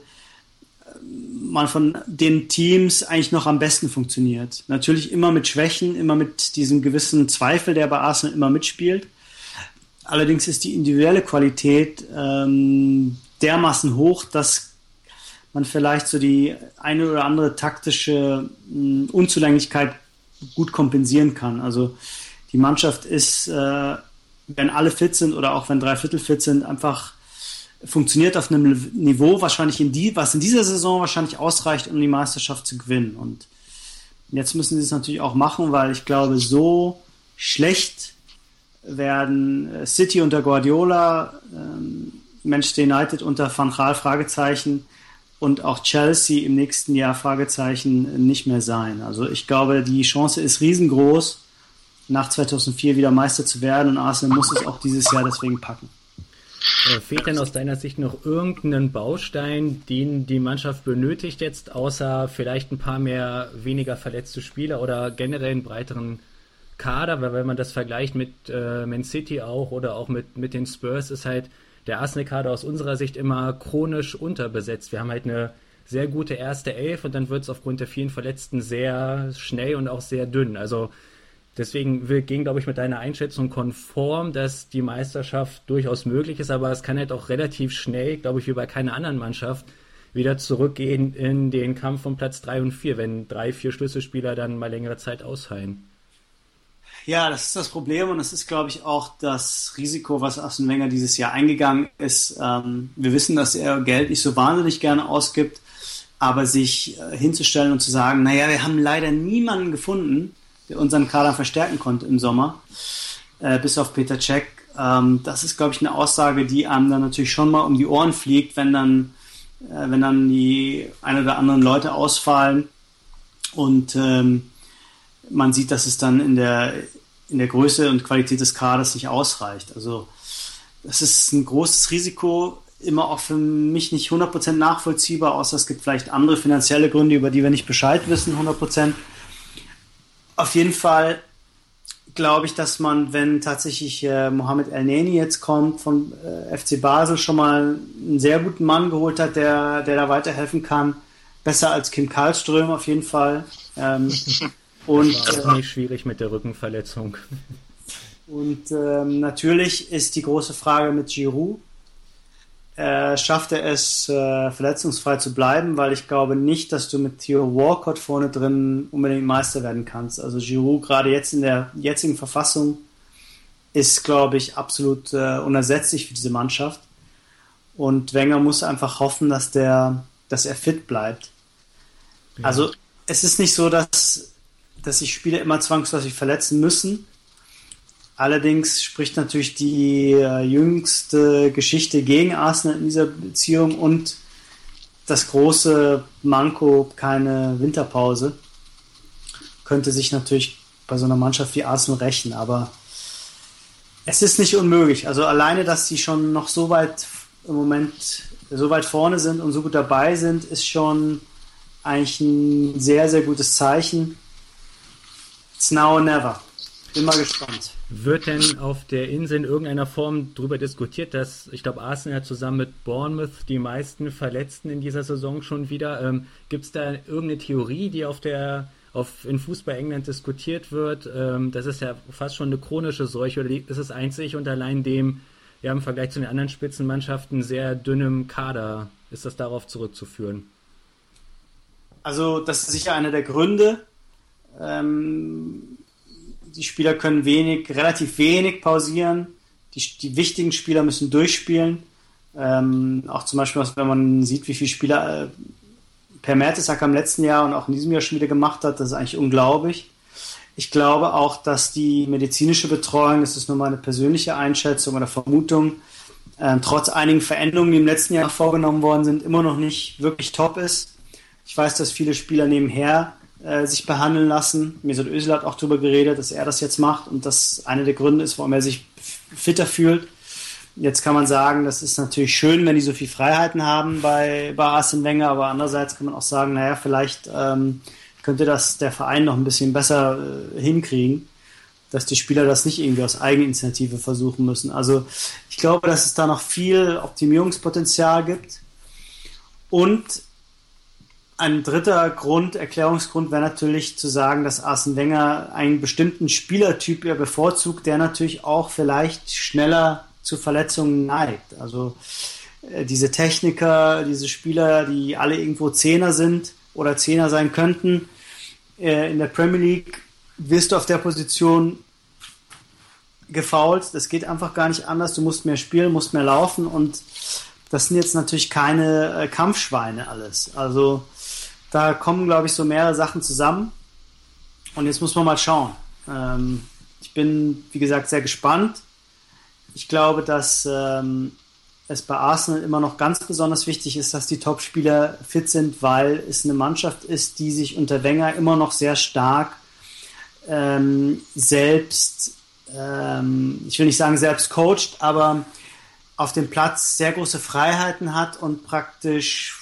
C: man von den Teams eigentlich noch am besten funktioniert. Natürlich immer mit Schwächen, immer mit diesem gewissen Zweifel, der bei Arsenal immer mitspielt. Allerdings ist die individuelle Qualität dermaßen hoch, dass man vielleicht so die eine oder andere taktische Unzulänglichkeit gut kompensieren kann. Also die Mannschaft ist, wenn alle fit sind oder auch wenn 3/4 fit sind, einfach funktioniert auf einem Niveau, wahrscheinlich was in dieser Saison wahrscheinlich ausreicht, um die Meisterschaft zu gewinnen. Und jetzt müssen sie es natürlich auch machen, weil ich glaube, so schlecht werden City unter Guardiola, Manchester United unter Van Gaal Fragezeichen und auch Chelsea im nächsten Jahr Fragezeichen nicht mehr sein. Also ich glaube, die Chance ist riesengroß, nach 2004 wieder Meister zu werden, und Arsenal muss es auch dieses Jahr deswegen packen.
A: Fehlt denn aus deiner Sicht noch irgendeinen Baustein, den die Mannschaft benötigt jetzt, außer vielleicht ein paar mehr weniger verletzte Spieler oder generell einen breiteren Kader? Weil wenn man das vergleicht mit Man City auch oder auch mit den Spurs, ist halt der Arsenal-Kader aus unserer Sicht immer chronisch unterbesetzt. Wir haben halt eine sehr gute erste Elf und dann wird es aufgrund der vielen Verletzten sehr schnell und auch sehr dünn. Also deswegen gehen, glaube ich, mit deiner Einschätzung konform, dass die Meisterschaft durchaus möglich ist, aber es kann halt auch relativ schnell, glaube ich, wie bei keiner anderen Mannschaft, wieder zurückgehen in den Kampf um Platz 3 und 4, wenn 3-4 Schlüsselspieler dann mal längere Zeit ausfallen.
C: Ja, das ist das Problem, und das ist, glaube ich, auch das Risiko, was Arsene Wenger dieses Jahr eingegangen ist. Wir wissen, dass er Geld nicht so wahnsinnig gerne ausgibt, aber sich hinzustellen und zu sagen, naja, wir haben leider niemanden gefunden, der unseren Kader verstärken konnte im Sommer, bis auf Peter Cech. Das ist, glaube ich, eine Aussage, die einem dann natürlich schon mal um die Ohren fliegt, wenn dann die ein oder anderen Leute ausfallen und man sieht, dass es dann in der Größe und Qualität des Kaders nicht ausreicht. Also das ist ein großes Risiko, immer auch für mich nicht 100% nachvollziehbar, außer es gibt vielleicht andere finanzielle Gründe, über die wir nicht Bescheid wissen, 100%. Auf jeden Fall glaube ich, dass man, wenn tatsächlich Mohamed El-Neni jetzt kommt vom FC Basel, schon mal einen sehr guten Mann geholt hat, der da weiterhelfen kann. Besser als Kim Karlström auf jeden Fall. Und
A: das war nicht schwierig mit der Rückenverletzung.
C: Und natürlich ist die große Frage mit Giroud. Schafft er es, verletzungsfrei zu bleiben, weil ich glaube nicht, dass du mit Theo Walcott vorne drin unbedingt Meister werden kannst. Also Giroud gerade jetzt in der jetzigen Verfassung ist, glaube ich, absolut unersetzlich für diese Mannschaft. Und Wenger muss einfach hoffen, dass er fit bleibt. Ja. Also es ist nicht so, dass sich Spieler immer zwangsläufig verletzen müssen. Allerdings spricht natürlich die jüngste Geschichte gegen Arsenal in dieser Beziehung und das große Manko, keine Winterpause, könnte sich natürlich bei so einer Mannschaft wie Arsenal rächen, aber es ist nicht unmöglich. Also alleine, dass sie schon noch so weit im Moment so weit vorne sind und so gut dabei sind, ist schon eigentlich ein sehr, sehr gutes Zeichen. It's now or never. Bin mal gespannt.
A: Wird denn auf der Insel in irgendeiner Form darüber diskutiert, dass, ich glaube, Arsenal hat zusammen mit Bournemouth die meisten Verletzten in dieser Saison schon wieder. Gibt es da irgendeine Theorie, die in Fußball England diskutiert wird? Das ist ja fast schon eine chronische Seuche, oder ist es einzig und allein dem, ja, im Vergleich zu den anderen Spitzenmannschaften sehr dünnem Kader, ist das darauf zurückzuführen?
C: Also das ist sicher einer der Gründe. Die Spieler können relativ wenig pausieren. Die wichtigen Spieler müssen durchspielen. Auch zum Beispiel, wenn man sieht, wie viele Spieler Per Mertesacker im letzten Jahr und auch in diesem Jahr schon wieder gemacht hat, das ist eigentlich unglaublich. Ich glaube auch, dass die medizinische Betreuung, das ist nur meine persönliche Einschätzung oder Vermutung, trotz einigen Veränderungen, die im letzten Jahr vorgenommen worden sind, immer noch nicht wirklich top ist. Ich weiß, dass viele Spieler nebenher sich behandeln lassen. Mesut Özil hat auch darüber geredet, dass er das jetzt macht und das einer der Gründe ist, warum er sich fitter fühlt. Jetzt kann man sagen, das ist natürlich schön, wenn die so viel Freiheiten haben bei Arsene Wenger, aber andererseits kann man auch sagen, naja, vielleicht könnte das der Verein noch ein bisschen besser hinkriegen, dass die Spieler das nicht irgendwie aus Eigeninitiative versuchen müssen. Also ich glaube, dass es da noch viel Optimierungspotenzial gibt. Und ein dritter Erklärungsgrund wäre natürlich zu sagen, dass Arsene Wenger einen bestimmten Spielertyp bevorzugt, der natürlich auch vielleicht schneller zu Verletzungen neigt. Also diese Techniker, diese Spieler, die alle irgendwo Zehner sind oder Zehner sein könnten, in der Premier League wirst du auf der Position gefoult. Das geht einfach gar nicht anders. Du musst mehr spielen, musst mehr laufen und das sind jetzt natürlich keine Kampfschweine alles. Also da kommen, glaube ich, so mehrere Sachen zusammen und jetzt muss man mal schauen. Ich bin, wie gesagt, sehr gespannt. Ich glaube, dass es bei Arsenal immer noch ganz besonders wichtig ist, dass die Topspieler fit sind, weil es eine Mannschaft ist, die sich unter Wenger immer noch sehr stark selbst, ich will nicht sagen selbst coacht, aber auf dem Platz sehr große Freiheiten hat und praktisch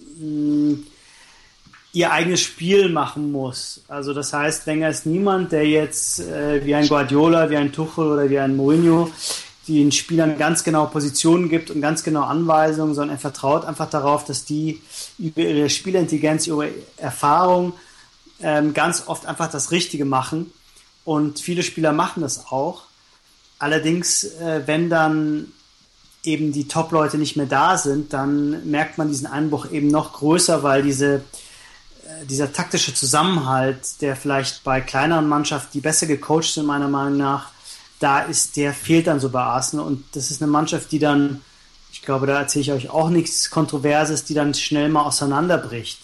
C: ihr eigenes Spiel machen muss. Also das heißt, Wenger ist niemand, der jetzt wie ein Guardiola, wie ein Tuchel oder wie ein Mourinho den Spielern ganz genau Positionen gibt und ganz genau Anweisungen, sondern er vertraut einfach darauf, dass die über ihre Spielerintelligenz, über Erfahrung ganz oft einfach das Richtige machen. Und viele Spieler machen das auch. Allerdings, wenn dann eben die Top-Leute nicht mehr da sind, dann merkt man diesen Einbruch eben noch größer, weil dieser taktische Zusammenhalt, der vielleicht bei kleineren Mannschaften, die besser gecoacht sind, meiner Meinung nach, der fehlt dann so bei Arsenal. Und das ist eine Mannschaft, die dann, ich glaube, da erzähle ich euch auch nichts Kontroverses, die dann schnell mal auseinanderbricht.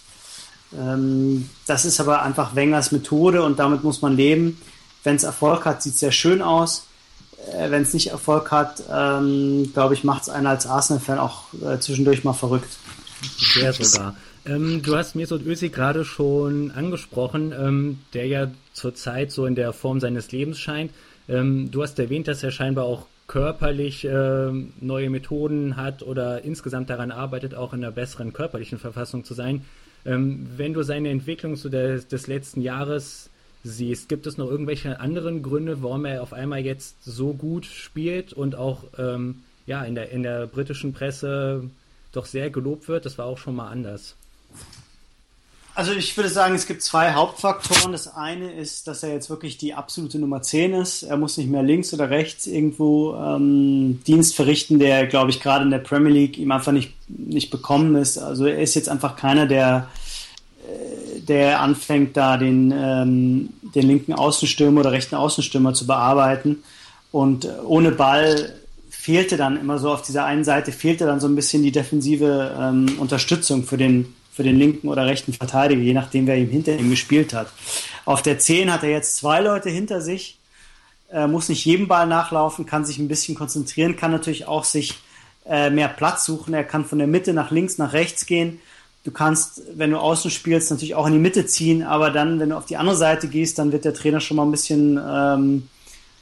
C: Das ist aber einfach Wengers Methode und damit muss man leben. Wenn es Erfolg hat, sieht es sehr schön aus. Wenn es nicht Erfolg hat, glaube ich, macht es einen als Arsenal-Fan auch zwischendurch mal verrückt.
A: Sehr sogar. Du hast Mesut Özil gerade schon angesprochen, der ja zurzeit so in der Form seines Lebens scheint. Du hast erwähnt, dass er scheinbar auch körperlich neue Methoden hat oder insgesamt daran arbeitet, auch in einer besseren körperlichen Verfassung zu sein. Wenn du seine Entwicklung so des letzten Jahres siehst, gibt es noch irgendwelche anderen Gründe, warum er auf einmal jetzt so gut spielt und auch in der britischen Presse doch sehr gelobt wird? Das war auch schon mal anders.
C: Also ich würde sagen, es gibt zwei Hauptfaktoren. Das eine ist, dass er jetzt wirklich die absolute Nummer 10 ist. Er muss nicht mehr links oder rechts irgendwo Dienst verrichten, der, glaube ich, gerade in der Premier League ihm einfach nicht bekommen ist. Also er ist jetzt einfach keiner, der anfängt, da den linken Außenstürmer oder rechten Außenstürmer zu bearbeiten. Und ohne Ball fehlte dann immer so, auf dieser einen Seite fehlte dann so ein bisschen die defensive Unterstützung für den linken oder rechten Verteidiger, je nachdem, wer ihm hinter ihm gespielt hat. Auf der 10 hat er jetzt 2 Leute hinter sich, muss nicht jedem Ball nachlaufen, kann sich ein bisschen konzentrieren, kann natürlich auch sich mehr Platz suchen. Er kann von der Mitte nach links, nach rechts gehen. Du kannst, wenn du außen spielst, natürlich auch in die Mitte ziehen, aber dann, wenn du auf die andere Seite gehst, dann wird der Trainer schon mal ein bisschen,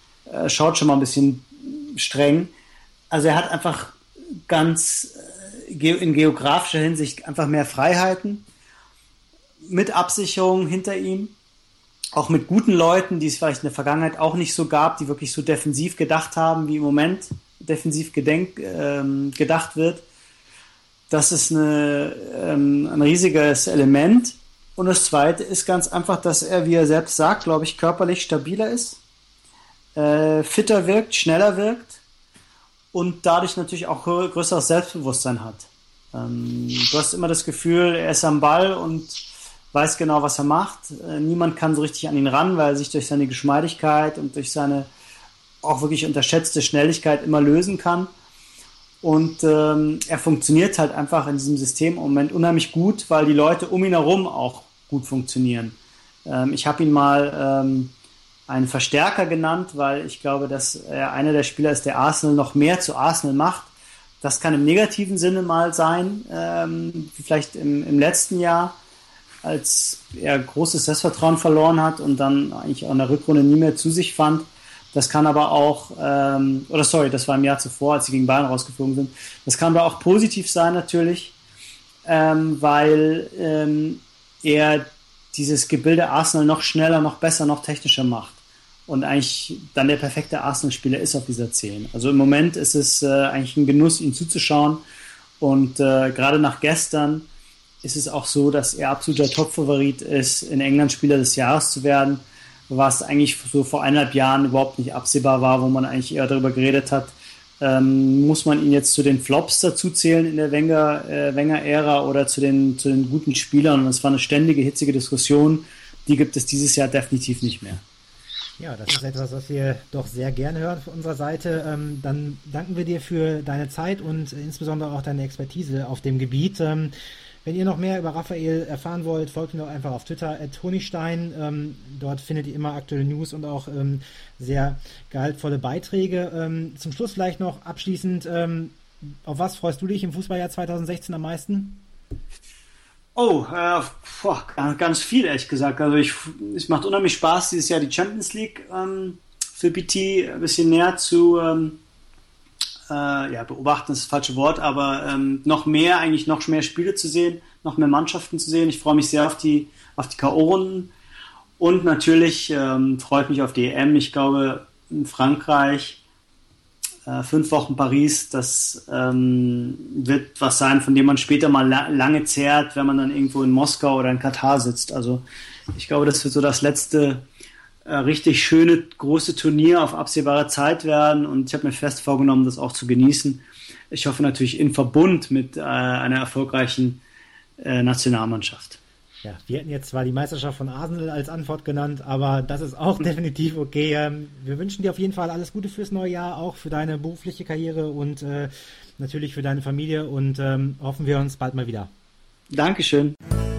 C: schaut schon mal ein bisschen streng. Also er hat einfach ganz in geografischer Hinsicht einfach mehr Freiheiten, mit Absicherung hinter ihm, auch mit guten Leuten, die es vielleicht in der Vergangenheit auch nicht so gab, die wirklich so defensiv gedacht haben, wie im Moment defensiv gedacht wird. Das ist ein riesiges Element. Und das Zweite ist ganz einfach, dass er, wie er selbst sagt, glaube ich, körperlich stabiler ist, fitter wirkt, schneller wirkt und dadurch natürlich auch größeres Selbstbewusstsein hat. Du hast immer das Gefühl, er ist am Ball und weiß genau, was er macht. Niemand kann so richtig an ihn ran, weil er sich durch seine Geschmeidigkeit und durch seine auch wirklich unterschätzte Schnelligkeit immer lösen kann. Und er funktioniert halt einfach in diesem System im Moment unheimlich gut, weil die Leute um ihn herum auch gut funktionieren. Ich habe ihn mal einen Verstärker genannt, weil ich glaube, dass er einer der Spieler ist, der Arsenal noch mehr zu Arsenal macht. Das kann im negativen Sinne mal sein, wie vielleicht im letzten Jahr, als er großes Selbstvertrauen verloren hat und dann eigentlich auch in der Rückrunde nie mehr zu sich fand. Das kann aber auch, das war im Jahr zuvor, als sie gegen Bayern rausgeflogen sind. Das kann aber auch positiv sein natürlich, weil er dieses Gebilde Arsenal noch schneller, noch besser, noch technischer macht. Und eigentlich dann der perfekte Arsenal-Spieler ist auf dieser 10. Also im Moment ist es eigentlich ein Genuss, ihm zuzuschauen. Und gerade nach gestern ist es auch so, dass er absoluter Topfavorit ist, in England Spieler des Jahres zu werden, was eigentlich so vor 1,5 Jahren überhaupt nicht absehbar war, wo man eigentlich eher darüber geredet hat, muss man ihn jetzt zu den Flops dazu zählen in der Wenger-Ära oder zu den guten Spielern. Und es war eine ständige, hitzige Diskussion, die gibt es dieses Jahr definitiv nicht mehr.
B: Ja, das ist etwas, was wir doch sehr gerne hören von unserer Seite. Dann danken wir dir für deine Zeit und insbesondere auch deine Expertise auf dem Gebiet. Wenn ihr noch mehr über Raphael erfahren wollt, folgt ihm doch einfach auf Twitter @honigstein. Dort findet ihr immer aktuelle News und auch sehr gehaltvolle Beiträge. Zum Schluss vielleicht noch abschließend, auf was freust du dich im Fußballjahr 2016 am meisten?
C: Ganz viel, ehrlich gesagt. Also es macht unheimlich Spaß, dieses Jahr die Champions League für BT ein bisschen näher zu beobachten ist das falsche Wort, aber noch mehr Spiele zu sehen, noch mehr Mannschaften zu sehen. Ich freue mich sehr auf die K.O.-Runden und natürlich freue ich mich auf die EM. Ich glaube, in Frankreich 5 Wochen Paris, das wird was sein, von dem man später mal lange zehrt, wenn man dann irgendwo in Moskau oder in Katar sitzt. Also ich glaube, das wird so das letzte richtig schöne, große Turnier auf absehbare Zeit werden und ich habe mir fest vorgenommen, das auch zu genießen. Ich hoffe natürlich in Verbund mit einer erfolgreichen Nationalmannschaft.
B: Ja, wir hätten jetzt zwar die Meisterschaft von Arsenal als Antwort genannt, aber das ist auch definitiv okay. Wir wünschen dir auf jeden Fall alles Gute fürs neue Jahr, auch für deine berufliche Karriere und natürlich für deine Familie und hoffen wir uns bald mal wieder.
C: Dankeschön.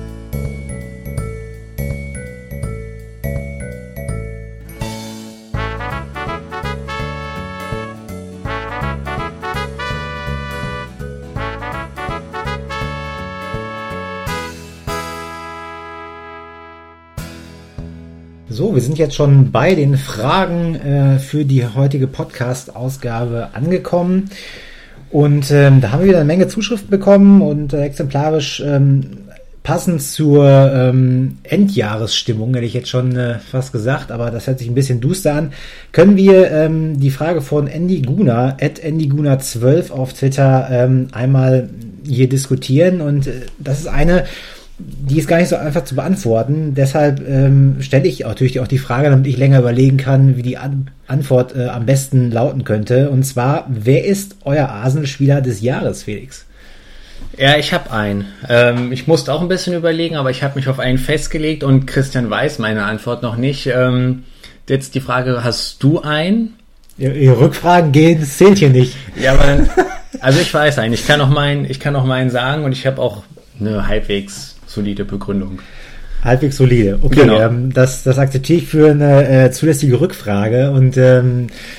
B: So, wir sind jetzt schon bei den Fragen für die heutige Podcast-Ausgabe angekommen und da haben wir wieder eine Menge Zuschriften bekommen und exemplarisch passend zur Endjahresstimmung, hätte ich jetzt schon fast gesagt, aber das hört sich ein bisschen duster an, können wir die Frage von Andy Guna, @AndyGuna12 auf Twitter einmal hier diskutieren und das ist eine, die ist gar nicht so einfach zu beantworten. Deshalb stelle ich natürlich auch die Frage, damit ich länger überlegen kann, wie die Antwort am besten lauten könnte. Und zwar, wer ist euer Arsenal-Spieler des Jahres, Felix?
A: Ja, ich habe einen. Ich musste auch ein bisschen überlegen, aber ich habe mich auf einen festgelegt und Christian weiß meine Antwort noch nicht. Jetzt die Frage, hast du einen?
B: Ihre Rückfragen gehen, das zählt hier nicht.
A: Ja, aber dann, also ich weiß einen. Ich kann noch meinen sagen und ich habe auch eine halbwegs solide Begründung.
B: Halbwegs solide, okay. Genau. Das akzeptiere ich für eine zulässige Rückfrage und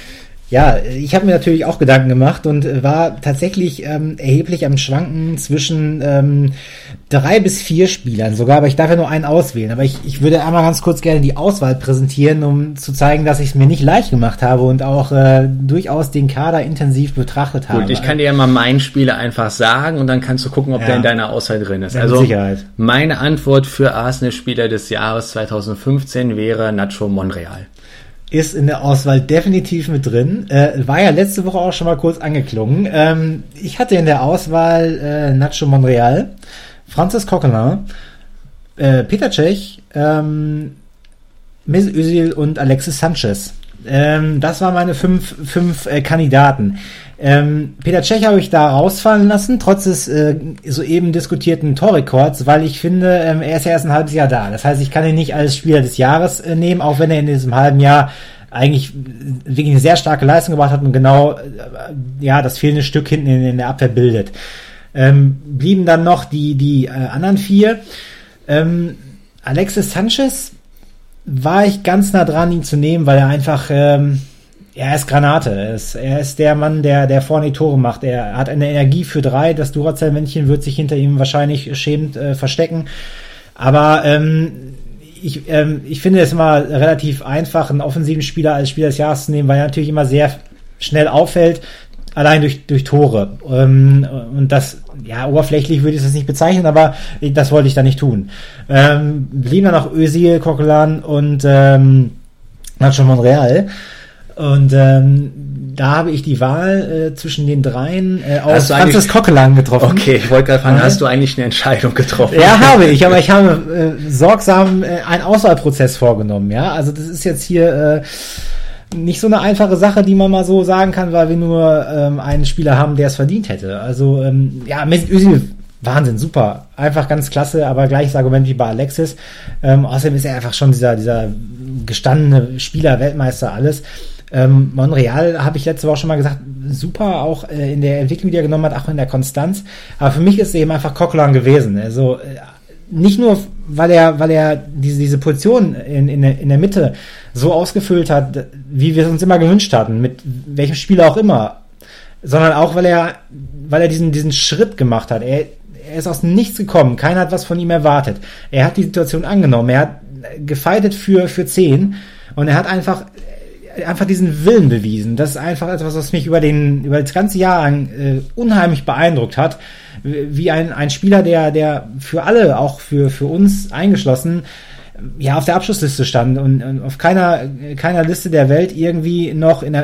B: Ja, ich habe mir natürlich auch Gedanken gemacht und war tatsächlich erheblich am Schwanken zwischen 3 bis 4 Spielern sogar, aber ich darf ja nur einen auswählen. Aber ich würde einmal ganz kurz gerne die Auswahl präsentieren, um zu zeigen, dass ich es mir nicht leicht gemacht habe und auch durchaus den Kader intensiv betrachtet habe.
A: Gut, ich kann dir ja mal meinen Spieler einfach sagen und dann kannst du gucken, ob der in deiner Auswahl drin ist.
B: Also mit Sicherheit.
A: Meine Antwort für Arsenal-Spieler des Jahres 2015 wäre Nacho Monreal.
B: Ist in der Auswahl definitiv mit drin. War ja letzte Woche auch schon mal kurz angeklungen. Ich hatte in der Auswahl Nacho Monreal, Francis Coquelin, Peter Cech, Mesut Özil und Alexis Sanchez. Das waren meine fünf Kandidaten. Peter Cech habe ich da rausfallen lassen, trotz des soeben diskutierten Torrekords, weil ich finde, er ist ja erst ein halbes Jahr da. Das heißt, ich kann ihn nicht als Spieler des Jahres nehmen, auch wenn er in diesem halben Jahr eigentlich wirklich eine sehr starke Leistung gebracht hat und genau das fehlende Stück hinten in der Abwehr bildet. Blieben dann noch die anderen 4. Alexis Sanchez war ich ganz nah dran, ihn zu nehmen, weil er einfach er ist Granate. Er ist der Mann, der vorne die Tore macht. Er hat eine Energie für 3. Das Duracell-Männchen wird sich hinter ihm wahrscheinlich schämend verstecken. Aber ich finde es immer relativ einfach, einen offensiven Spieler als Spieler des Jahres zu nehmen, weil er natürlich immer sehr schnell auffällt, allein durch Tore. Und das, oberflächlich würde ich das nicht bezeichnen, aber das wollte ich da nicht tun. Blieben dann noch Özil, Coquelin und Nacho Monreal. Und da habe ich die Wahl zwischen den 3 aus Francis Coquelin getroffen.
A: Okay, ich wollte gerade fragen, hast du eigentlich eine Entscheidung getroffen?
B: Ja, habe ich, aber ich habe sorgsam einen Auswahlprozess vorgenommen. Ja, also das ist jetzt hier nicht so eine einfache Sache, die man mal so sagen kann, weil wir nur einen Spieler haben, der es verdient hätte. Also Mesut Özil, Wahnsinn, super, einfach ganz klasse, aber gleiches Argument wie bei Alexis. Außerdem ist er einfach schon dieser gestandene Spieler, Weltmeister, alles. Monreal, habe ich letzte Woche schon mal gesagt, super, auch in der Entwicklung, die er genommen hat, auch in der Konstanz. Aber für mich ist es eben einfach Coquelin gewesen. Also nicht nur, weil er diese Position in der Mitte so ausgefüllt hat, wie wir es uns immer gewünscht hatten, mit welchem Spieler auch immer, sondern auch, weil er diesen Schritt gemacht hat. Er ist aus nichts gekommen, keiner hat was von ihm erwartet. Er hat die Situation angenommen, er hat gefeitet für 10 und er hat einfach diesen Willen bewiesen. Das ist einfach etwas, was mich über das ganze Jahr unheimlich beeindruckt hat, wie ein Spieler, der für alle, auch für uns eingeschlossen, auf der Abschlussliste stand und auf keiner Liste der Welt irgendwie noch in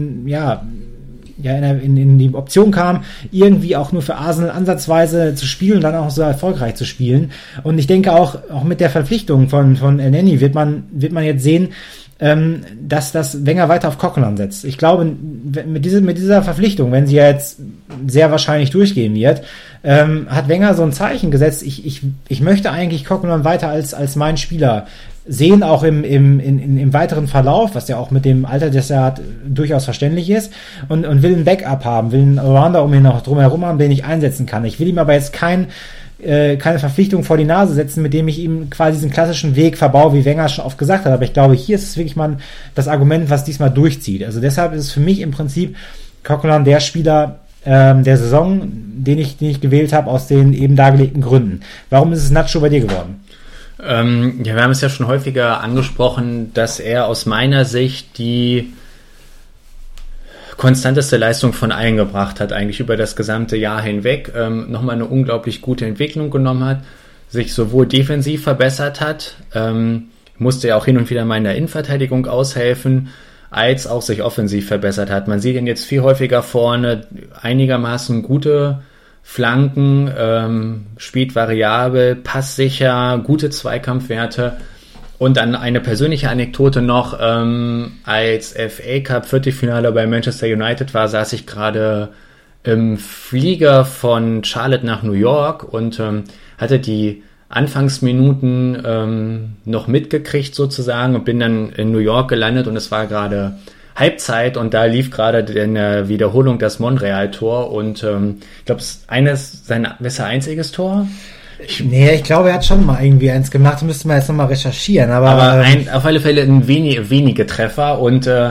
B: die Option kam, irgendwie auch nur für Arsenal ansatzweise zu spielen und dann auch so erfolgreich zu spielen. Und ich denke auch mit der Verpflichtung von Elneny wird man jetzt sehen, dass Wenger weiter auf Coquelin setzt. Ich glaube, mit dieser Verpflichtung, wenn sie ja jetzt sehr wahrscheinlich durchgehen wird, hat Wenger so ein Zeichen gesetzt. Ich möchte eigentlich Coquelin weiter als mein Spieler sehen, auch im weiteren Verlauf, was ja auch mit dem Alter, das er hat, durchaus verständlich ist, und will ein Backup haben, will einen Allrounder um ihn noch drumherum haben, den ich einsetzen kann. Ich will ihm aber jetzt keine Verpflichtung vor die Nase setzen, mit dem ich ihm quasi diesen klassischen Weg verbaue, wie Wenger schon oft gesagt hat. Aber ich glaube, hier ist es wirklich mal das Argument, was diesmal durchzieht. Also deshalb ist es für mich im Prinzip Coquelin der Spieler der Saison, den ich gewählt habe, aus den eben dargelegten Gründen. Warum ist es Nacho bei dir geworden?
A: Wir haben es ja schon häufiger angesprochen, dass er aus meiner Sicht die konstanteste Leistung von allen gebracht hat, eigentlich über das gesamte Jahr hinweg, nochmal eine unglaublich gute Entwicklung genommen hat, sich sowohl defensiv verbessert hat, musste ja auch hin und wieder mal in der Innenverteidigung aushelfen, als auch sich offensiv verbessert hat. Man sieht ihn jetzt viel häufiger vorne, einigermaßen gute Flanken, spielt variabel, passsicher, gute Zweikampfwerte. Und dann eine persönliche Anekdote noch, als FA Cup Viertelfinale bei Manchester United war, saß ich gerade im Flieger von Charlotte nach New York und hatte die Anfangsminuten noch mitgekriegt sozusagen und bin dann in New York gelandet und es war gerade Halbzeit und da lief gerade in der Wiederholung das Monreal-Tor und ich glaube, es ist sein einziges Tor.
B: Ich glaube, er hat schon mal irgendwie eins gemacht, müsste man jetzt nochmal recherchieren. Aber
A: auf alle Fälle wenige Treffer und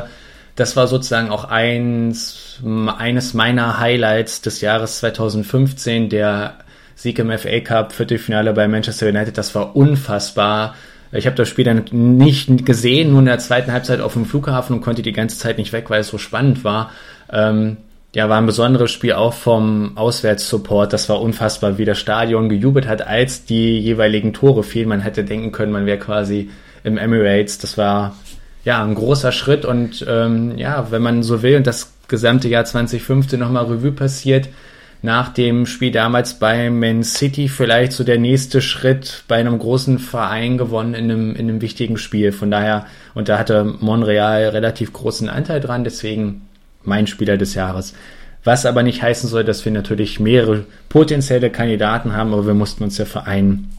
A: das war sozusagen auch eines meiner Highlights des Jahres 2015, der Sieg im FA Cup, Viertelfinale bei Manchester United, das war unfassbar. Ich habe das Spiel dann nicht gesehen, nur in der zweiten Halbzeit auf dem Flughafen und konnte die ganze Zeit nicht weg, weil es so spannend war. War ein besonderes Spiel auch vom Auswärtssupport. Das war unfassbar, wie das Stadion gejubelt hat, als die jeweiligen Tore fielen. Man hätte denken können, man wäre quasi im Emirates. Das war ein großer Schritt und wenn man so will und das gesamte Jahr 2015 nochmal Revue passiert, nach dem Spiel damals bei Man City vielleicht so der nächste Schritt bei einem großen Verein gewonnen in einem wichtigen Spiel. Von daher, und da hatte Monreal relativ großen Anteil dran, deswegen mein Spieler des Jahres. Was aber nicht heißen soll, dass wir natürlich mehrere potenzielle Kandidaten haben, aber wir mussten uns ja für einen,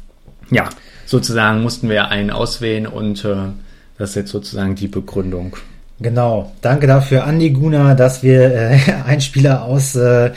A: mussten wir einen auswählen und das ist jetzt sozusagen die Begründung.
B: Genau, danke dafür, Andi Gunnar, dass wir einen Spieler aus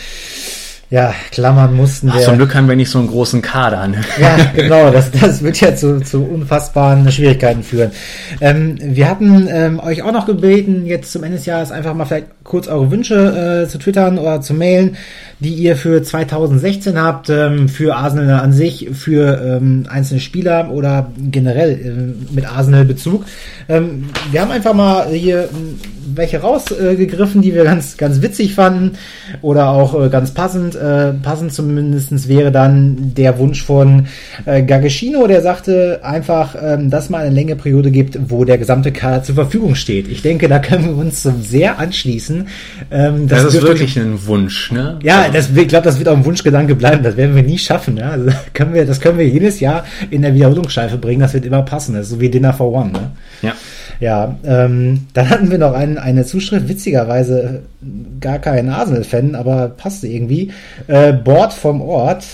B: klammern mussten.
A: Zum Glück haben wir nicht so einen großen Kader. Ne?
B: Ja, genau, das wird ja zu unfassbaren Schwierigkeiten führen. Wir hatten euch auch noch gebeten, jetzt zum Ende des Jahres einfach mal vielleicht kurz eure Wünsche zu twittern oder zu mailen, die ihr für 2016 habt, für Arsenal an sich, für einzelne Spieler oder generell mit Arsenal-Bezug. Wir haben einfach mal hier welche rausgegriffen, die wir ganz, ganz witzig fanden oder auch ganz passend. Passend zumindest wäre dann der Wunsch von Gageshino, der sagte einfach, dass man eine längere Periode gibt, wo der gesamte Kader zur Verfügung steht. Ich denke, da können wir uns so sehr anschließen.
A: Das ist wirklich ein Wunsch, ne?
B: Ja, ich glaube, das wird auch ein Wunschgedanke bleiben. Das werden wir nie schaffen. Ja? Also das können wir jedes Jahr in der Wiederholungsschleife bringen. Das wird immer passen. Das ist so wie Dinner for One. Ne?
A: Ja.
B: Ja, dann hatten wir noch eine Zuschrift, witzigerweise gar kein Arsenal-Fan, aber passte irgendwie. Bord vom Ort,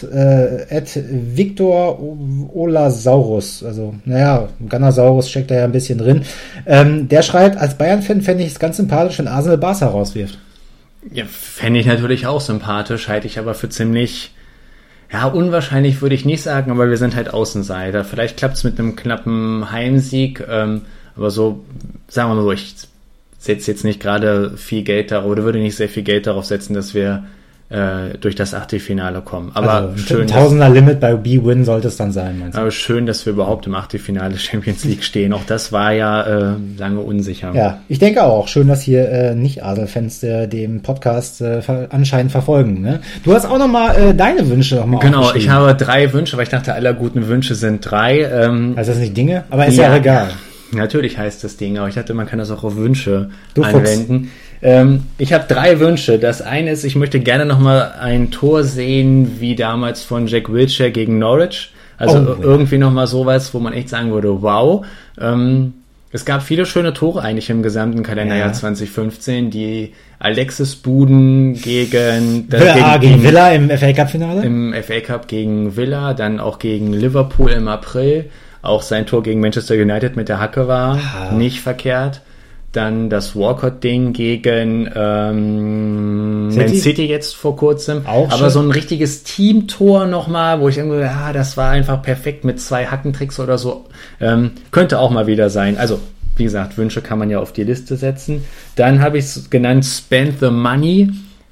B: @Victor Olasaurus, also Ganasaurus steckt da ja ein bisschen drin. Der schreibt, als Bayern-Fan fände ich es ganz sympathisch, wenn Arsenal Barca rauswirft.
A: Ja, fände ich natürlich auch sympathisch, halte ich aber für ziemlich... Ja, unwahrscheinlich würde ich nicht sagen, aber wir sind halt Außenseiter. Vielleicht klappt es mit einem knappen Heimsieg, aber so, sagen wir mal so, ich setze jetzt nicht gerade viel Geld darauf oder würde nicht sehr viel Geld darauf setzen, dass wir durch das Achtelfinale kommen. Aber
B: also
A: schön,
B: ein Tausender-Limit bei B-Win sollte es dann sein, meinst du?
A: Aber schön, dass wir überhaupt im Achtelfinale Champions League stehen. Auch das war ja lange unsicher.
B: Ja, ich denke auch. Schön, dass hier Nicht-Arsenal-Fans den Podcast anscheinend verfolgen. Ne? Du hast auch nochmal deine Wünsche nochmal
A: Genau, ich habe 3 Wünsche, aber ich dachte, aller guten Wünsche sind 3.
B: Heißt das nicht Dinge? Aber ist ja egal.
A: Natürlich heißt das Ding, aber ich dachte, man kann das auch auf Wünsche anwenden. Ich habe 3 Wünsche. Das eine ist, ich möchte gerne nochmal ein Tor sehen, wie damals von Jack Wilshere gegen Norwich. Also irgendwie nochmal sowas, wo man echt sagen würde, wow. Es gab viele schöne Tore eigentlich im gesamten Kalenderjahr 2015. Die Alexis-Buden gegen
B: Villa im FA Cup-Finale.
A: Im FA Cup gegen Villa, dann auch gegen Liverpool im April. Auch sein Tor gegen Manchester United mit der Hacke war nicht verkehrt. Dann das Walcott-Ding gegen Man City jetzt vor kurzem.
B: Auch
A: aber so ein richtiges Teamtor nochmal, wo ich irgendwie, das war einfach perfekt mit 2 Hackentricks oder so. Könnte auch mal wieder sein. Also, wie gesagt, Wünsche kann man ja auf die Liste setzen. Dann habe ich es genannt Spend the Money.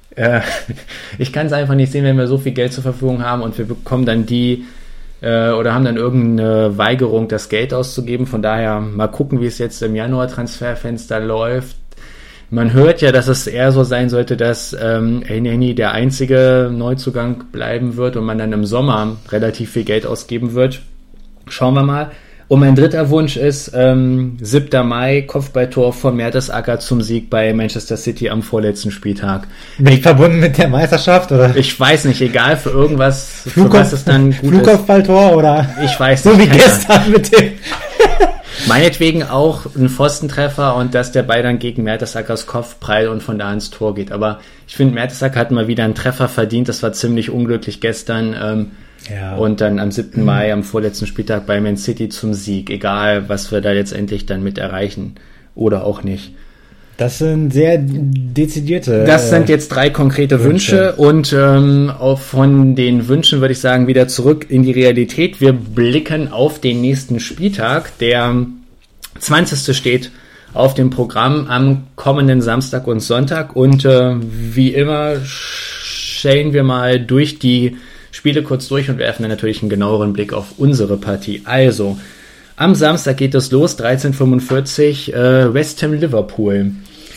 A: Ich kann es einfach nicht sehen, wenn wir so viel Geld zur Verfügung haben und wir bekommen dann oder haben dann irgendeine Weigerung, das Geld auszugeben. Von daher mal gucken, wie es jetzt im Januar-Transferfenster läuft. Man hört ja, dass es eher so sein sollte, dass Elneny der einzige Neuzugang bleiben wird und man dann im Sommer relativ viel Geld ausgeben wird. Schauen wir mal. Und mein dritter Wunsch ist 7. Mai, Kopfballtor von Mertesacker zum Sieg bei Manchester City am vorletzten Spieltag.
B: Bin ich verbunden mit der Meisterschaft, oder?
A: Ich weiß nicht, egal, für irgendwas, für was es dann gut ist.
B: Flugkopfballtor, oder?
A: Ich weiß
B: nicht.
A: So
B: wie gestern mit dem...
A: Meinetwegen auch ein Pfostentreffer und dass der Ball dann gegen Mertesackers Kopf prallt und von da ins Tor geht. Aber ich finde, Mertesacker hat mal wieder einen Treffer verdient. Das war ziemlich unglücklich gestern. Und dann am 7. Mai, am vorletzten Spieltag bei Man City zum Sieg. Egal, was wir da letztendlich dann mit erreichen. Oder auch nicht.
B: Das sind sehr dezidierte...
A: Das sind jetzt 3 konkrete Wünsche. Und auch von den Wünschen würde ich sagen, wieder zurück in die Realität. Wir blicken auf den nächsten Spieltag. Der 20. steht auf dem Programm am kommenden Samstag und Sonntag. Und wie immer schellen wir mal durch die Spiele kurz durch und werfen dann natürlich einen genaueren Blick auf unsere Partie. Also, am Samstag geht es los, 13:45, West Ham Liverpool.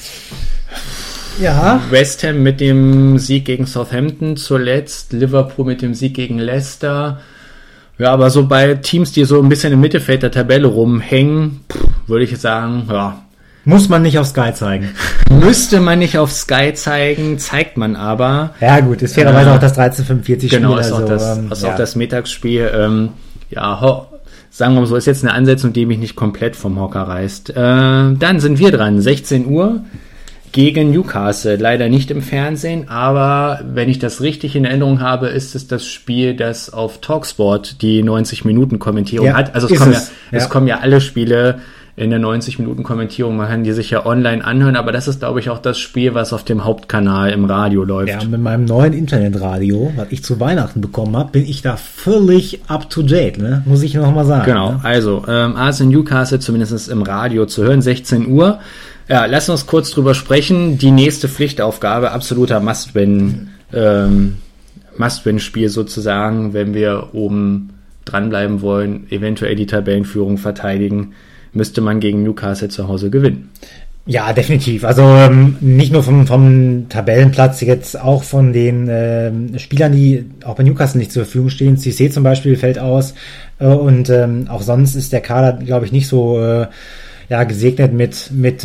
B: Ja.
A: West Ham mit dem Sieg gegen Southampton zuletzt, Liverpool mit dem Sieg gegen Leicester. Ja, aber so bei Teams, die so ein bisschen im Mittelfeld der Tabelle rumhängen, würde ich sagen, ja.
B: Muss man nicht auf Sky zeigen.
A: Müsste man nicht auf Sky zeigen, zeigt man aber.
B: Ja gut, ist fairerweise auch das 13:45 Spiel.
A: Genau, ist auch das Mittagsspiel. Sagen wir mal so, ist jetzt eine Ansetzung, die mich nicht komplett vom Hocker reißt. Dann sind wir dran, 16 Uhr gegen Newcastle. Leider nicht im Fernsehen, aber wenn ich das richtig in Erinnerung habe, ist es das Spiel, das auf TalkSport die 90-Minuten-Kommentierung hat. Also es kommen ja alle Spiele in der 90-Minuten-Kommentierung, man kann die sich ja online anhören, aber das ist, glaube ich, auch das Spiel, was auf dem Hauptkanal im Radio läuft.
B: Ja, mit meinem neuen Internetradio, was ich zu Weihnachten bekommen habe, bin ich da völlig up to date, ne? Muss ich noch mal sagen.
A: Genau, ne? Also Arsenal Newcastle zumindest im Radio zu hören, 16 Uhr. Ja, lass uns kurz drüber sprechen. Die nächste Pflichtaufgabe, absoluter Must-Win-Spiel sozusagen, wenn wir oben dranbleiben wollen, eventuell die Tabellenführung verteidigen, müsste man gegen Newcastle zu Hause gewinnen.
B: Ja, definitiv. Also nicht nur vom Tabellenplatz, jetzt auch von den Spielern, die auch bei Newcastle nicht zur Verfügung stehen. Cissé zum Beispiel fällt aus und auch sonst ist der Kader, glaube ich, nicht so gesegnet mit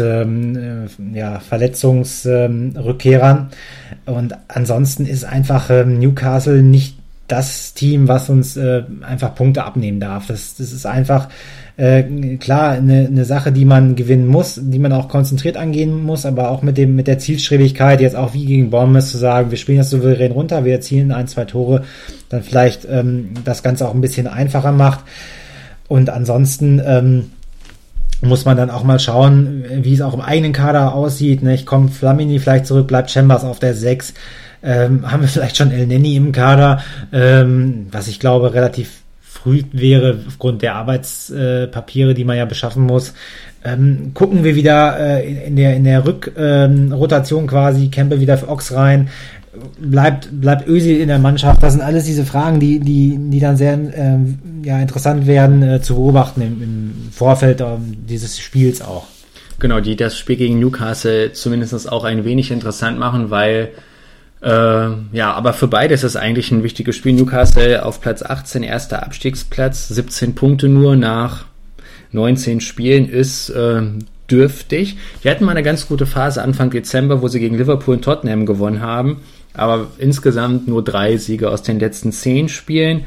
B: Verletzungsrückkehrern. Und ansonsten ist einfach Newcastle nicht das Team, was uns einfach Punkte abnehmen darf. Das ist einfach klar eine Sache, die man gewinnen muss, die man auch konzentriert angehen muss, aber auch mit der Zielstrebigkeit, jetzt auch wie gegen Bournemouth zu sagen, wir spielen das souverän runter, wir erzielen 1-2 Tore, dann vielleicht das Ganze auch ein bisschen einfacher macht. Und ansonsten muss man dann auch mal schauen, wie es auch im eigenen Kader aussieht. Ne? Kommt Flamini vielleicht zurück, bleibt Chambers auf der 6, haben wir vielleicht schon El Neni im Kader, was ich glaube relativ früh wäre aufgrund der Arbeitspapiere, die man ja beschaffen muss. Gucken wir wieder in der Rückrotation quasi, Campbell wieder für Ox rein, bleibt Özil in der Mannschaft. Das sind alles diese Fragen, die dann sehr interessant werden zu beobachten im Vorfeld dieses Spiels auch.
A: Genau, die das Spiel gegen Newcastle zumindest auch ein wenig interessant machen, weil aber für beide ist es eigentlich ein wichtiges Spiel. Newcastle auf Platz 18, erster Abstiegsplatz, 17 Punkte nur nach 19 Spielen ist dürftig. Die hatten mal eine ganz gute Phase Anfang Dezember, wo sie gegen Liverpool und Tottenham gewonnen haben, aber insgesamt nur 3 Siege aus den letzten 10 Spielen.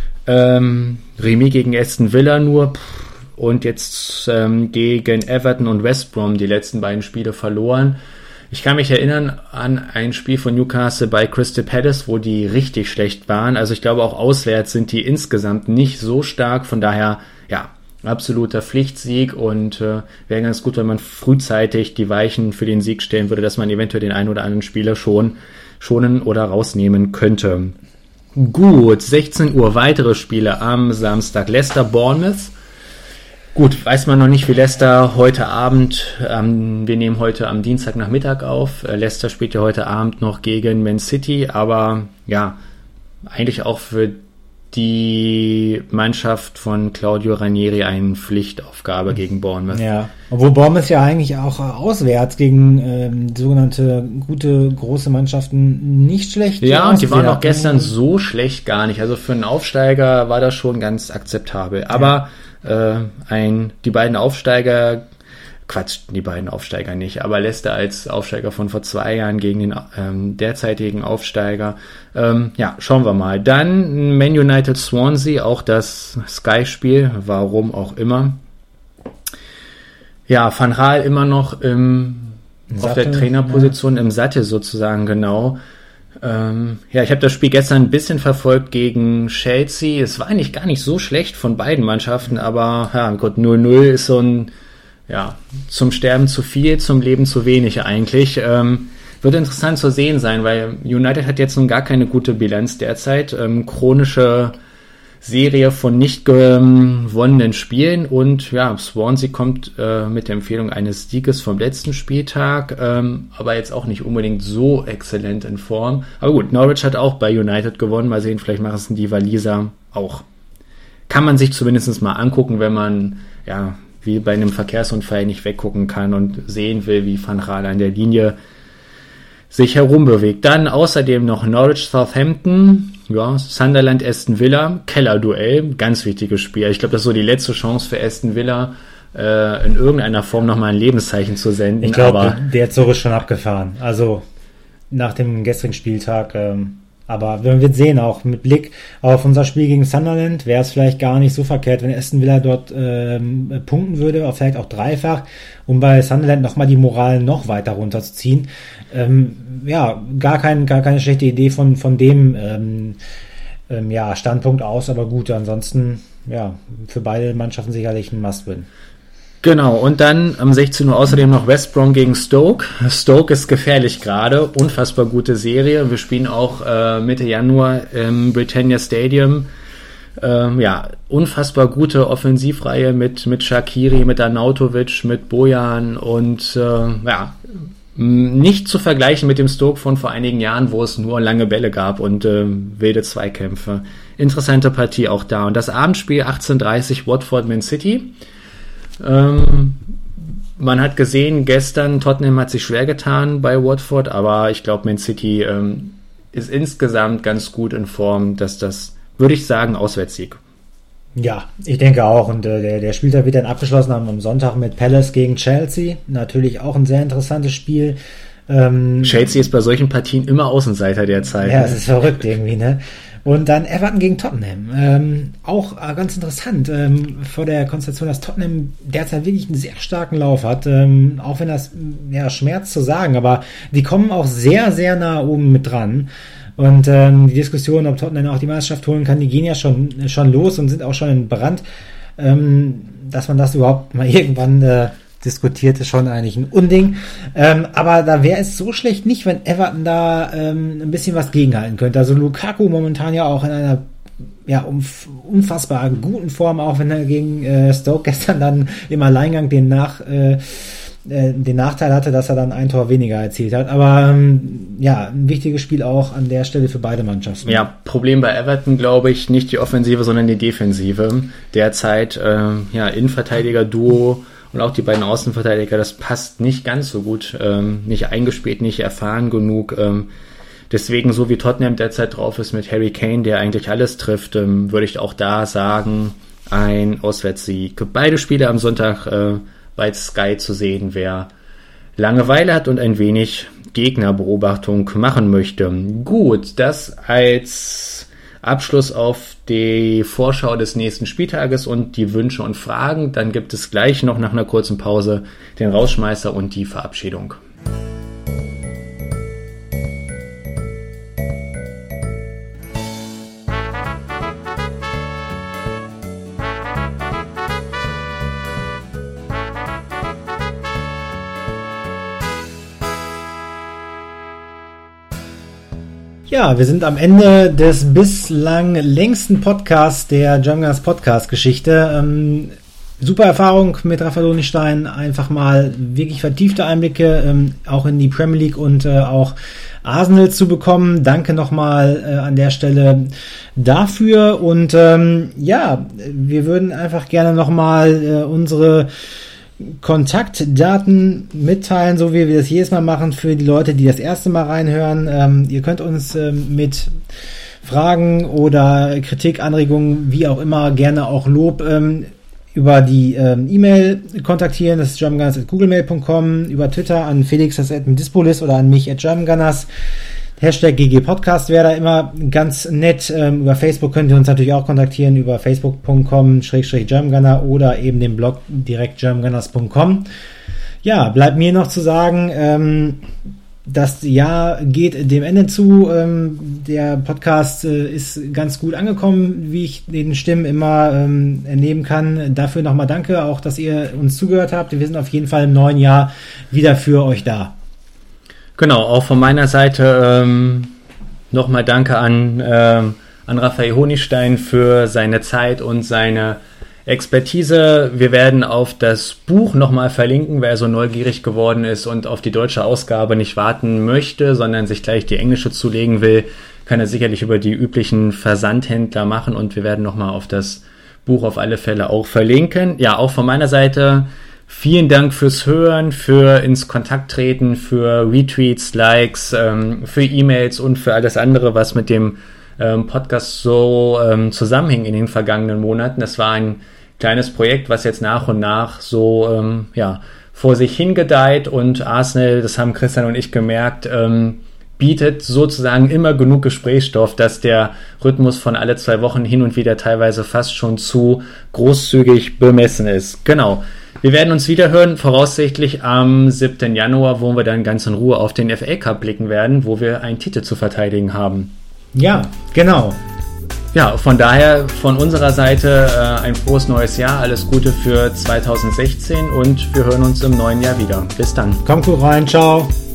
A: Remis gegen Aston Villa nur und jetzt gegen Everton und West Brom die letzten beiden Spiele verloren. Ich kann mich erinnern an ein Spiel von Newcastle bei Crystal Palace, wo die richtig schlecht waren. Also ich glaube, auch auswärts sind die insgesamt nicht so stark. Von daher, ja, absoluter Pflichtsieg und wäre ganz gut, wenn man frühzeitig die Weichen für den Sieg stellen würde, dass man eventuell den einen oder anderen Spieler schonen oder rausnehmen könnte. Gut, 16 Uhr weitere Spiele am Samstag. Leicester Bournemouth. Gut, weiß man noch nicht, wie Leicester heute Abend, wir nehmen heute am Dienstagnachmittag auf, Leicester spielt ja heute Abend noch gegen Man City, aber ja, eigentlich auch für die Mannschaft von Claudio Ranieri eine Pflichtaufgabe gegen Bournemouth.
B: Ja, obwohl Bournemouth ja eigentlich auch auswärts gegen sogenannte gute, große Mannschaften nicht schlecht.
A: Ja, und die waren auch gestern so schlecht gar nicht. Also für einen Aufsteiger war das schon ganz akzeptabel. Aber die beiden Aufsteiger nicht, aber Leicester als Aufsteiger von vor 2 Jahren gegen den derzeitigen Aufsteiger. Schauen wir mal. Dann Man United Swansea, auch das Sky-Spiel, warum auch immer. Ja, Van Gaal immer noch auf der Trainerposition, im Sattel sozusagen, genau. Ich habe das Spiel gestern ein bisschen verfolgt gegen Chelsea. Es war eigentlich gar nicht so schlecht von beiden Mannschaften, aber 0-0 ist so ein, zum Sterben zu viel, zum Leben zu wenig eigentlich. Wird interessant zu sehen sein, weil United hat jetzt nun gar keine gute Bilanz derzeit. Chronische Serie von nicht gewonnenen Spielen und ja, Swansea kommt mit der Empfehlung eines Sieges vom letzten Spieltag, aber jetzt auch nicht unbedingt so exzellent in Form. Aber gut, Norwich hat auch bei United gewonnen, mal sehen, vielleicht machen es die Waliser auch. Kann man sich zumindest mal angucken, wenn man ja wie bei einem Verkehrsunfall nicht weggucken kann und sehen will, wie Van Gaal an der Linie sich herumbewegt. Dann außerdem noch Norwich Southampton, ja, Sunderland Aston Villa, Kellerduell, ganz wichtiges Spiel. Ich glaube, das ist so die letzte Chance für Aston Villa, in irgendeiner Form nochmal ein Lebenszeichen zu senden.
B: Ich glaube, der Zug ist schon abgefahren. Also nach dem gestrigen Spieltag. Aber wir werden sehen, auch mit Blick auf unser Spiel gegen Sunderland, wäre es vielleicht gar nicht so verkehrt, wenn Aston Villa dort punkten würde, vielleicht auch dreifach, um bei Sunderland nochmal die Moral noch weiter runterzuziehen. Ja, gar keine schlechte Idee von dem Standpunkt aus, aber gut, ansonsten ja, für beide Mannschaften sicherlich ein Must-Win.
A: Genau, und dann am 16 Uhr außerdem noch West Brom gegen Stoke. Stoke ist gefährlich gerade, unfassbar gute Serie. Wir spielen auch Mitte Januar im Britannia Stadium. Ja, unfassbar gute Offensivreihe mit Shaqiri, mit Arnautovic, mit Bojan und ja, nicht zu vergleichen mit dem Stoke von vor einigen Jahren, wo es nur lange Bälle gab und wilde Zweikämpfe. Interessante Partie auch da. Und das Abendspiel 18:30 Watford Man City. Man hat gesehen, gestern Tottenham hat sich schwer getan bei Watford, aber ich glaube, Man City ist insgesamt ganz gut in Form, dass das, würde ich sagen, Auswärtssieg.
B: Ja, ich denke auch. Und der Spieltag wird dann abgeschlossen am Sonntag mit Palace gegen Chelsea. Natürlich auch ein sehr interessantes Spiel.
A: Chelsea ist bei solchen Partien immer Außenseiter derzeit.
B: Ja, es ist verrückt irgendwie, ne? Und dann Everton gegen Tottenham. Auch ganz interessant, vor der Konstellation, dass Tottenham derzeit wirklich einen sehr starken Lauf hat. Auch wenn das schmerzt zu sagen, aber die kommen auch sehr, sehr nah oben mit dran. Und die Diskussion, ob Tottenham auch die Meisterschaft holen kann, die gehen ja schon los und sind auch schon in Brand. Dass man das überhaupt mal irgendwann diskutiert, ist schon eigentlich ein Unding. Aber da wäre es so schlecht nicht, wenn Everton da ein bisschen was gegenhalten könnte. Also Lukaku momentan ja auch in einer unfassbar guten Form, auch wenn er gegen Stoke gestern dann im Alleingang den Nachteil hatte, dass er dann ein Tor weniger erzielt hat. Aber ein wichtiges Spiel auch an der Stelle für beide Mannschaften.
A: Ja, Problem bei Everton, glaube ich, nicht die Offensive, sondern die Defensive. Derzeit Innenverteidiger-Duo und auch die beiden Außenverteidiger, das passt nicht ganz so gut, nicht eingespielt, nicht erfahren genug. Deswegen, so wie Tottenham derzeit drauf ist mit Harry Kane, der eigentlich alles trifft, würde ich auch da sagen, ein Auswärtssieg. Beide Spiele am Sonntag bei Sky zu sehen, wer Langeweile hat und ein wenig Gegnerbeobachtung machen möchte. Gut, das als Abschluss auf die Vorschau des nächsten Spieltages und die Wünsche und Fragen. Dann gibt es gleich noch nach einer kurzen Pause den Rausschmeißer und die Verabschiedung.
B: Ja, wir sind am Ende des bislang längsten Podcasts der German Podcast-Geschichte. Super Erfahrung mit Rafa Honigstein, einfach mal wirklich vertiefte Einblicke auch in die Premier League und auch Arsenal zu bekommen. Danke nochmal an der Stelle dafür und wir würden einfach gerne nochmal unsere Kontaktdaten mitteilen, so wie wir das jedes Mal machen für die Leute, die das erste Mal reinhören. Ihr könnt uns mit Fragen oder Kritik, Anregungen, wie auch immer, gerne auch Lob über die E-Mail kontaktieren. Das ist germangunners@googlemail.com, über Twitter an felix@dispolis oder an mich @germangunners. Hashtag GG-Podcast wäre da immer ganz nett. Über Facebook könnt ihr uns natürlich auch kontaktieren, über facebook.com/germangunner oder eben den Blog direkt germangunners.com. Ja, bleibt mir noch zu sagen, das Jahr geht dem Ende zu. Der Podcast ist ganz gut angekommen, wie ich den Stimmen immer entnehmen kann. Dafür nochmal danke, auch dass ihr uns zugehört habt. Wir sind auf jeden Fall im neuen Jahr wieder für euch da. Genau, auch von meiner Seite nochmal danke an
A: an Raphael Honigstein für seine Zeit und seine Expertise. Wir werden auf das Buch nochmal verlinken, wer so neugierig geworden ist und auf die deutsche Ausgabe nicht warten möchte, sondern sich gleich die englische zulegen will, kann er sicherlich über die üblichen Versandhändler machen und wir werden nochmal auf das Buch auf alle Fälle auch verlinken. Ja, auch von meiner Seite vielen Dank fürs Hören, für ins Kontakt treten, für Retweets, Likes, für E-Mails und für alles andere, was mit dem Podcast so zusammenhing in den vergangenen Monaten. Das war ein kleines Projekt, was jetzt nach und nach so vor sich hingedeiht und Arsenal, das haben Christian und ich gemerkt, bietet sozusagen immer genug Gesprächsstoff, dass der Rhythmus von alle 2 Wochen hin und wieder teilweise fast schon zu großzügig bemessen ist. Genau. Wir werden uns wieder hören, voraussichtlich am 7. Januar, wo wir dann ganz in Ruhe auf den FA Cup blicken werden, wo wir einen Titel zu verteidigen haben.
B: Ja, genau.
A: Ja, von daher von unserer Seite ein frohes neues Jahr, alles Gute für 2016 und wir hören uns im neuen Jahr wieder. Bis dann.
B: Kommt gut rein, ciao.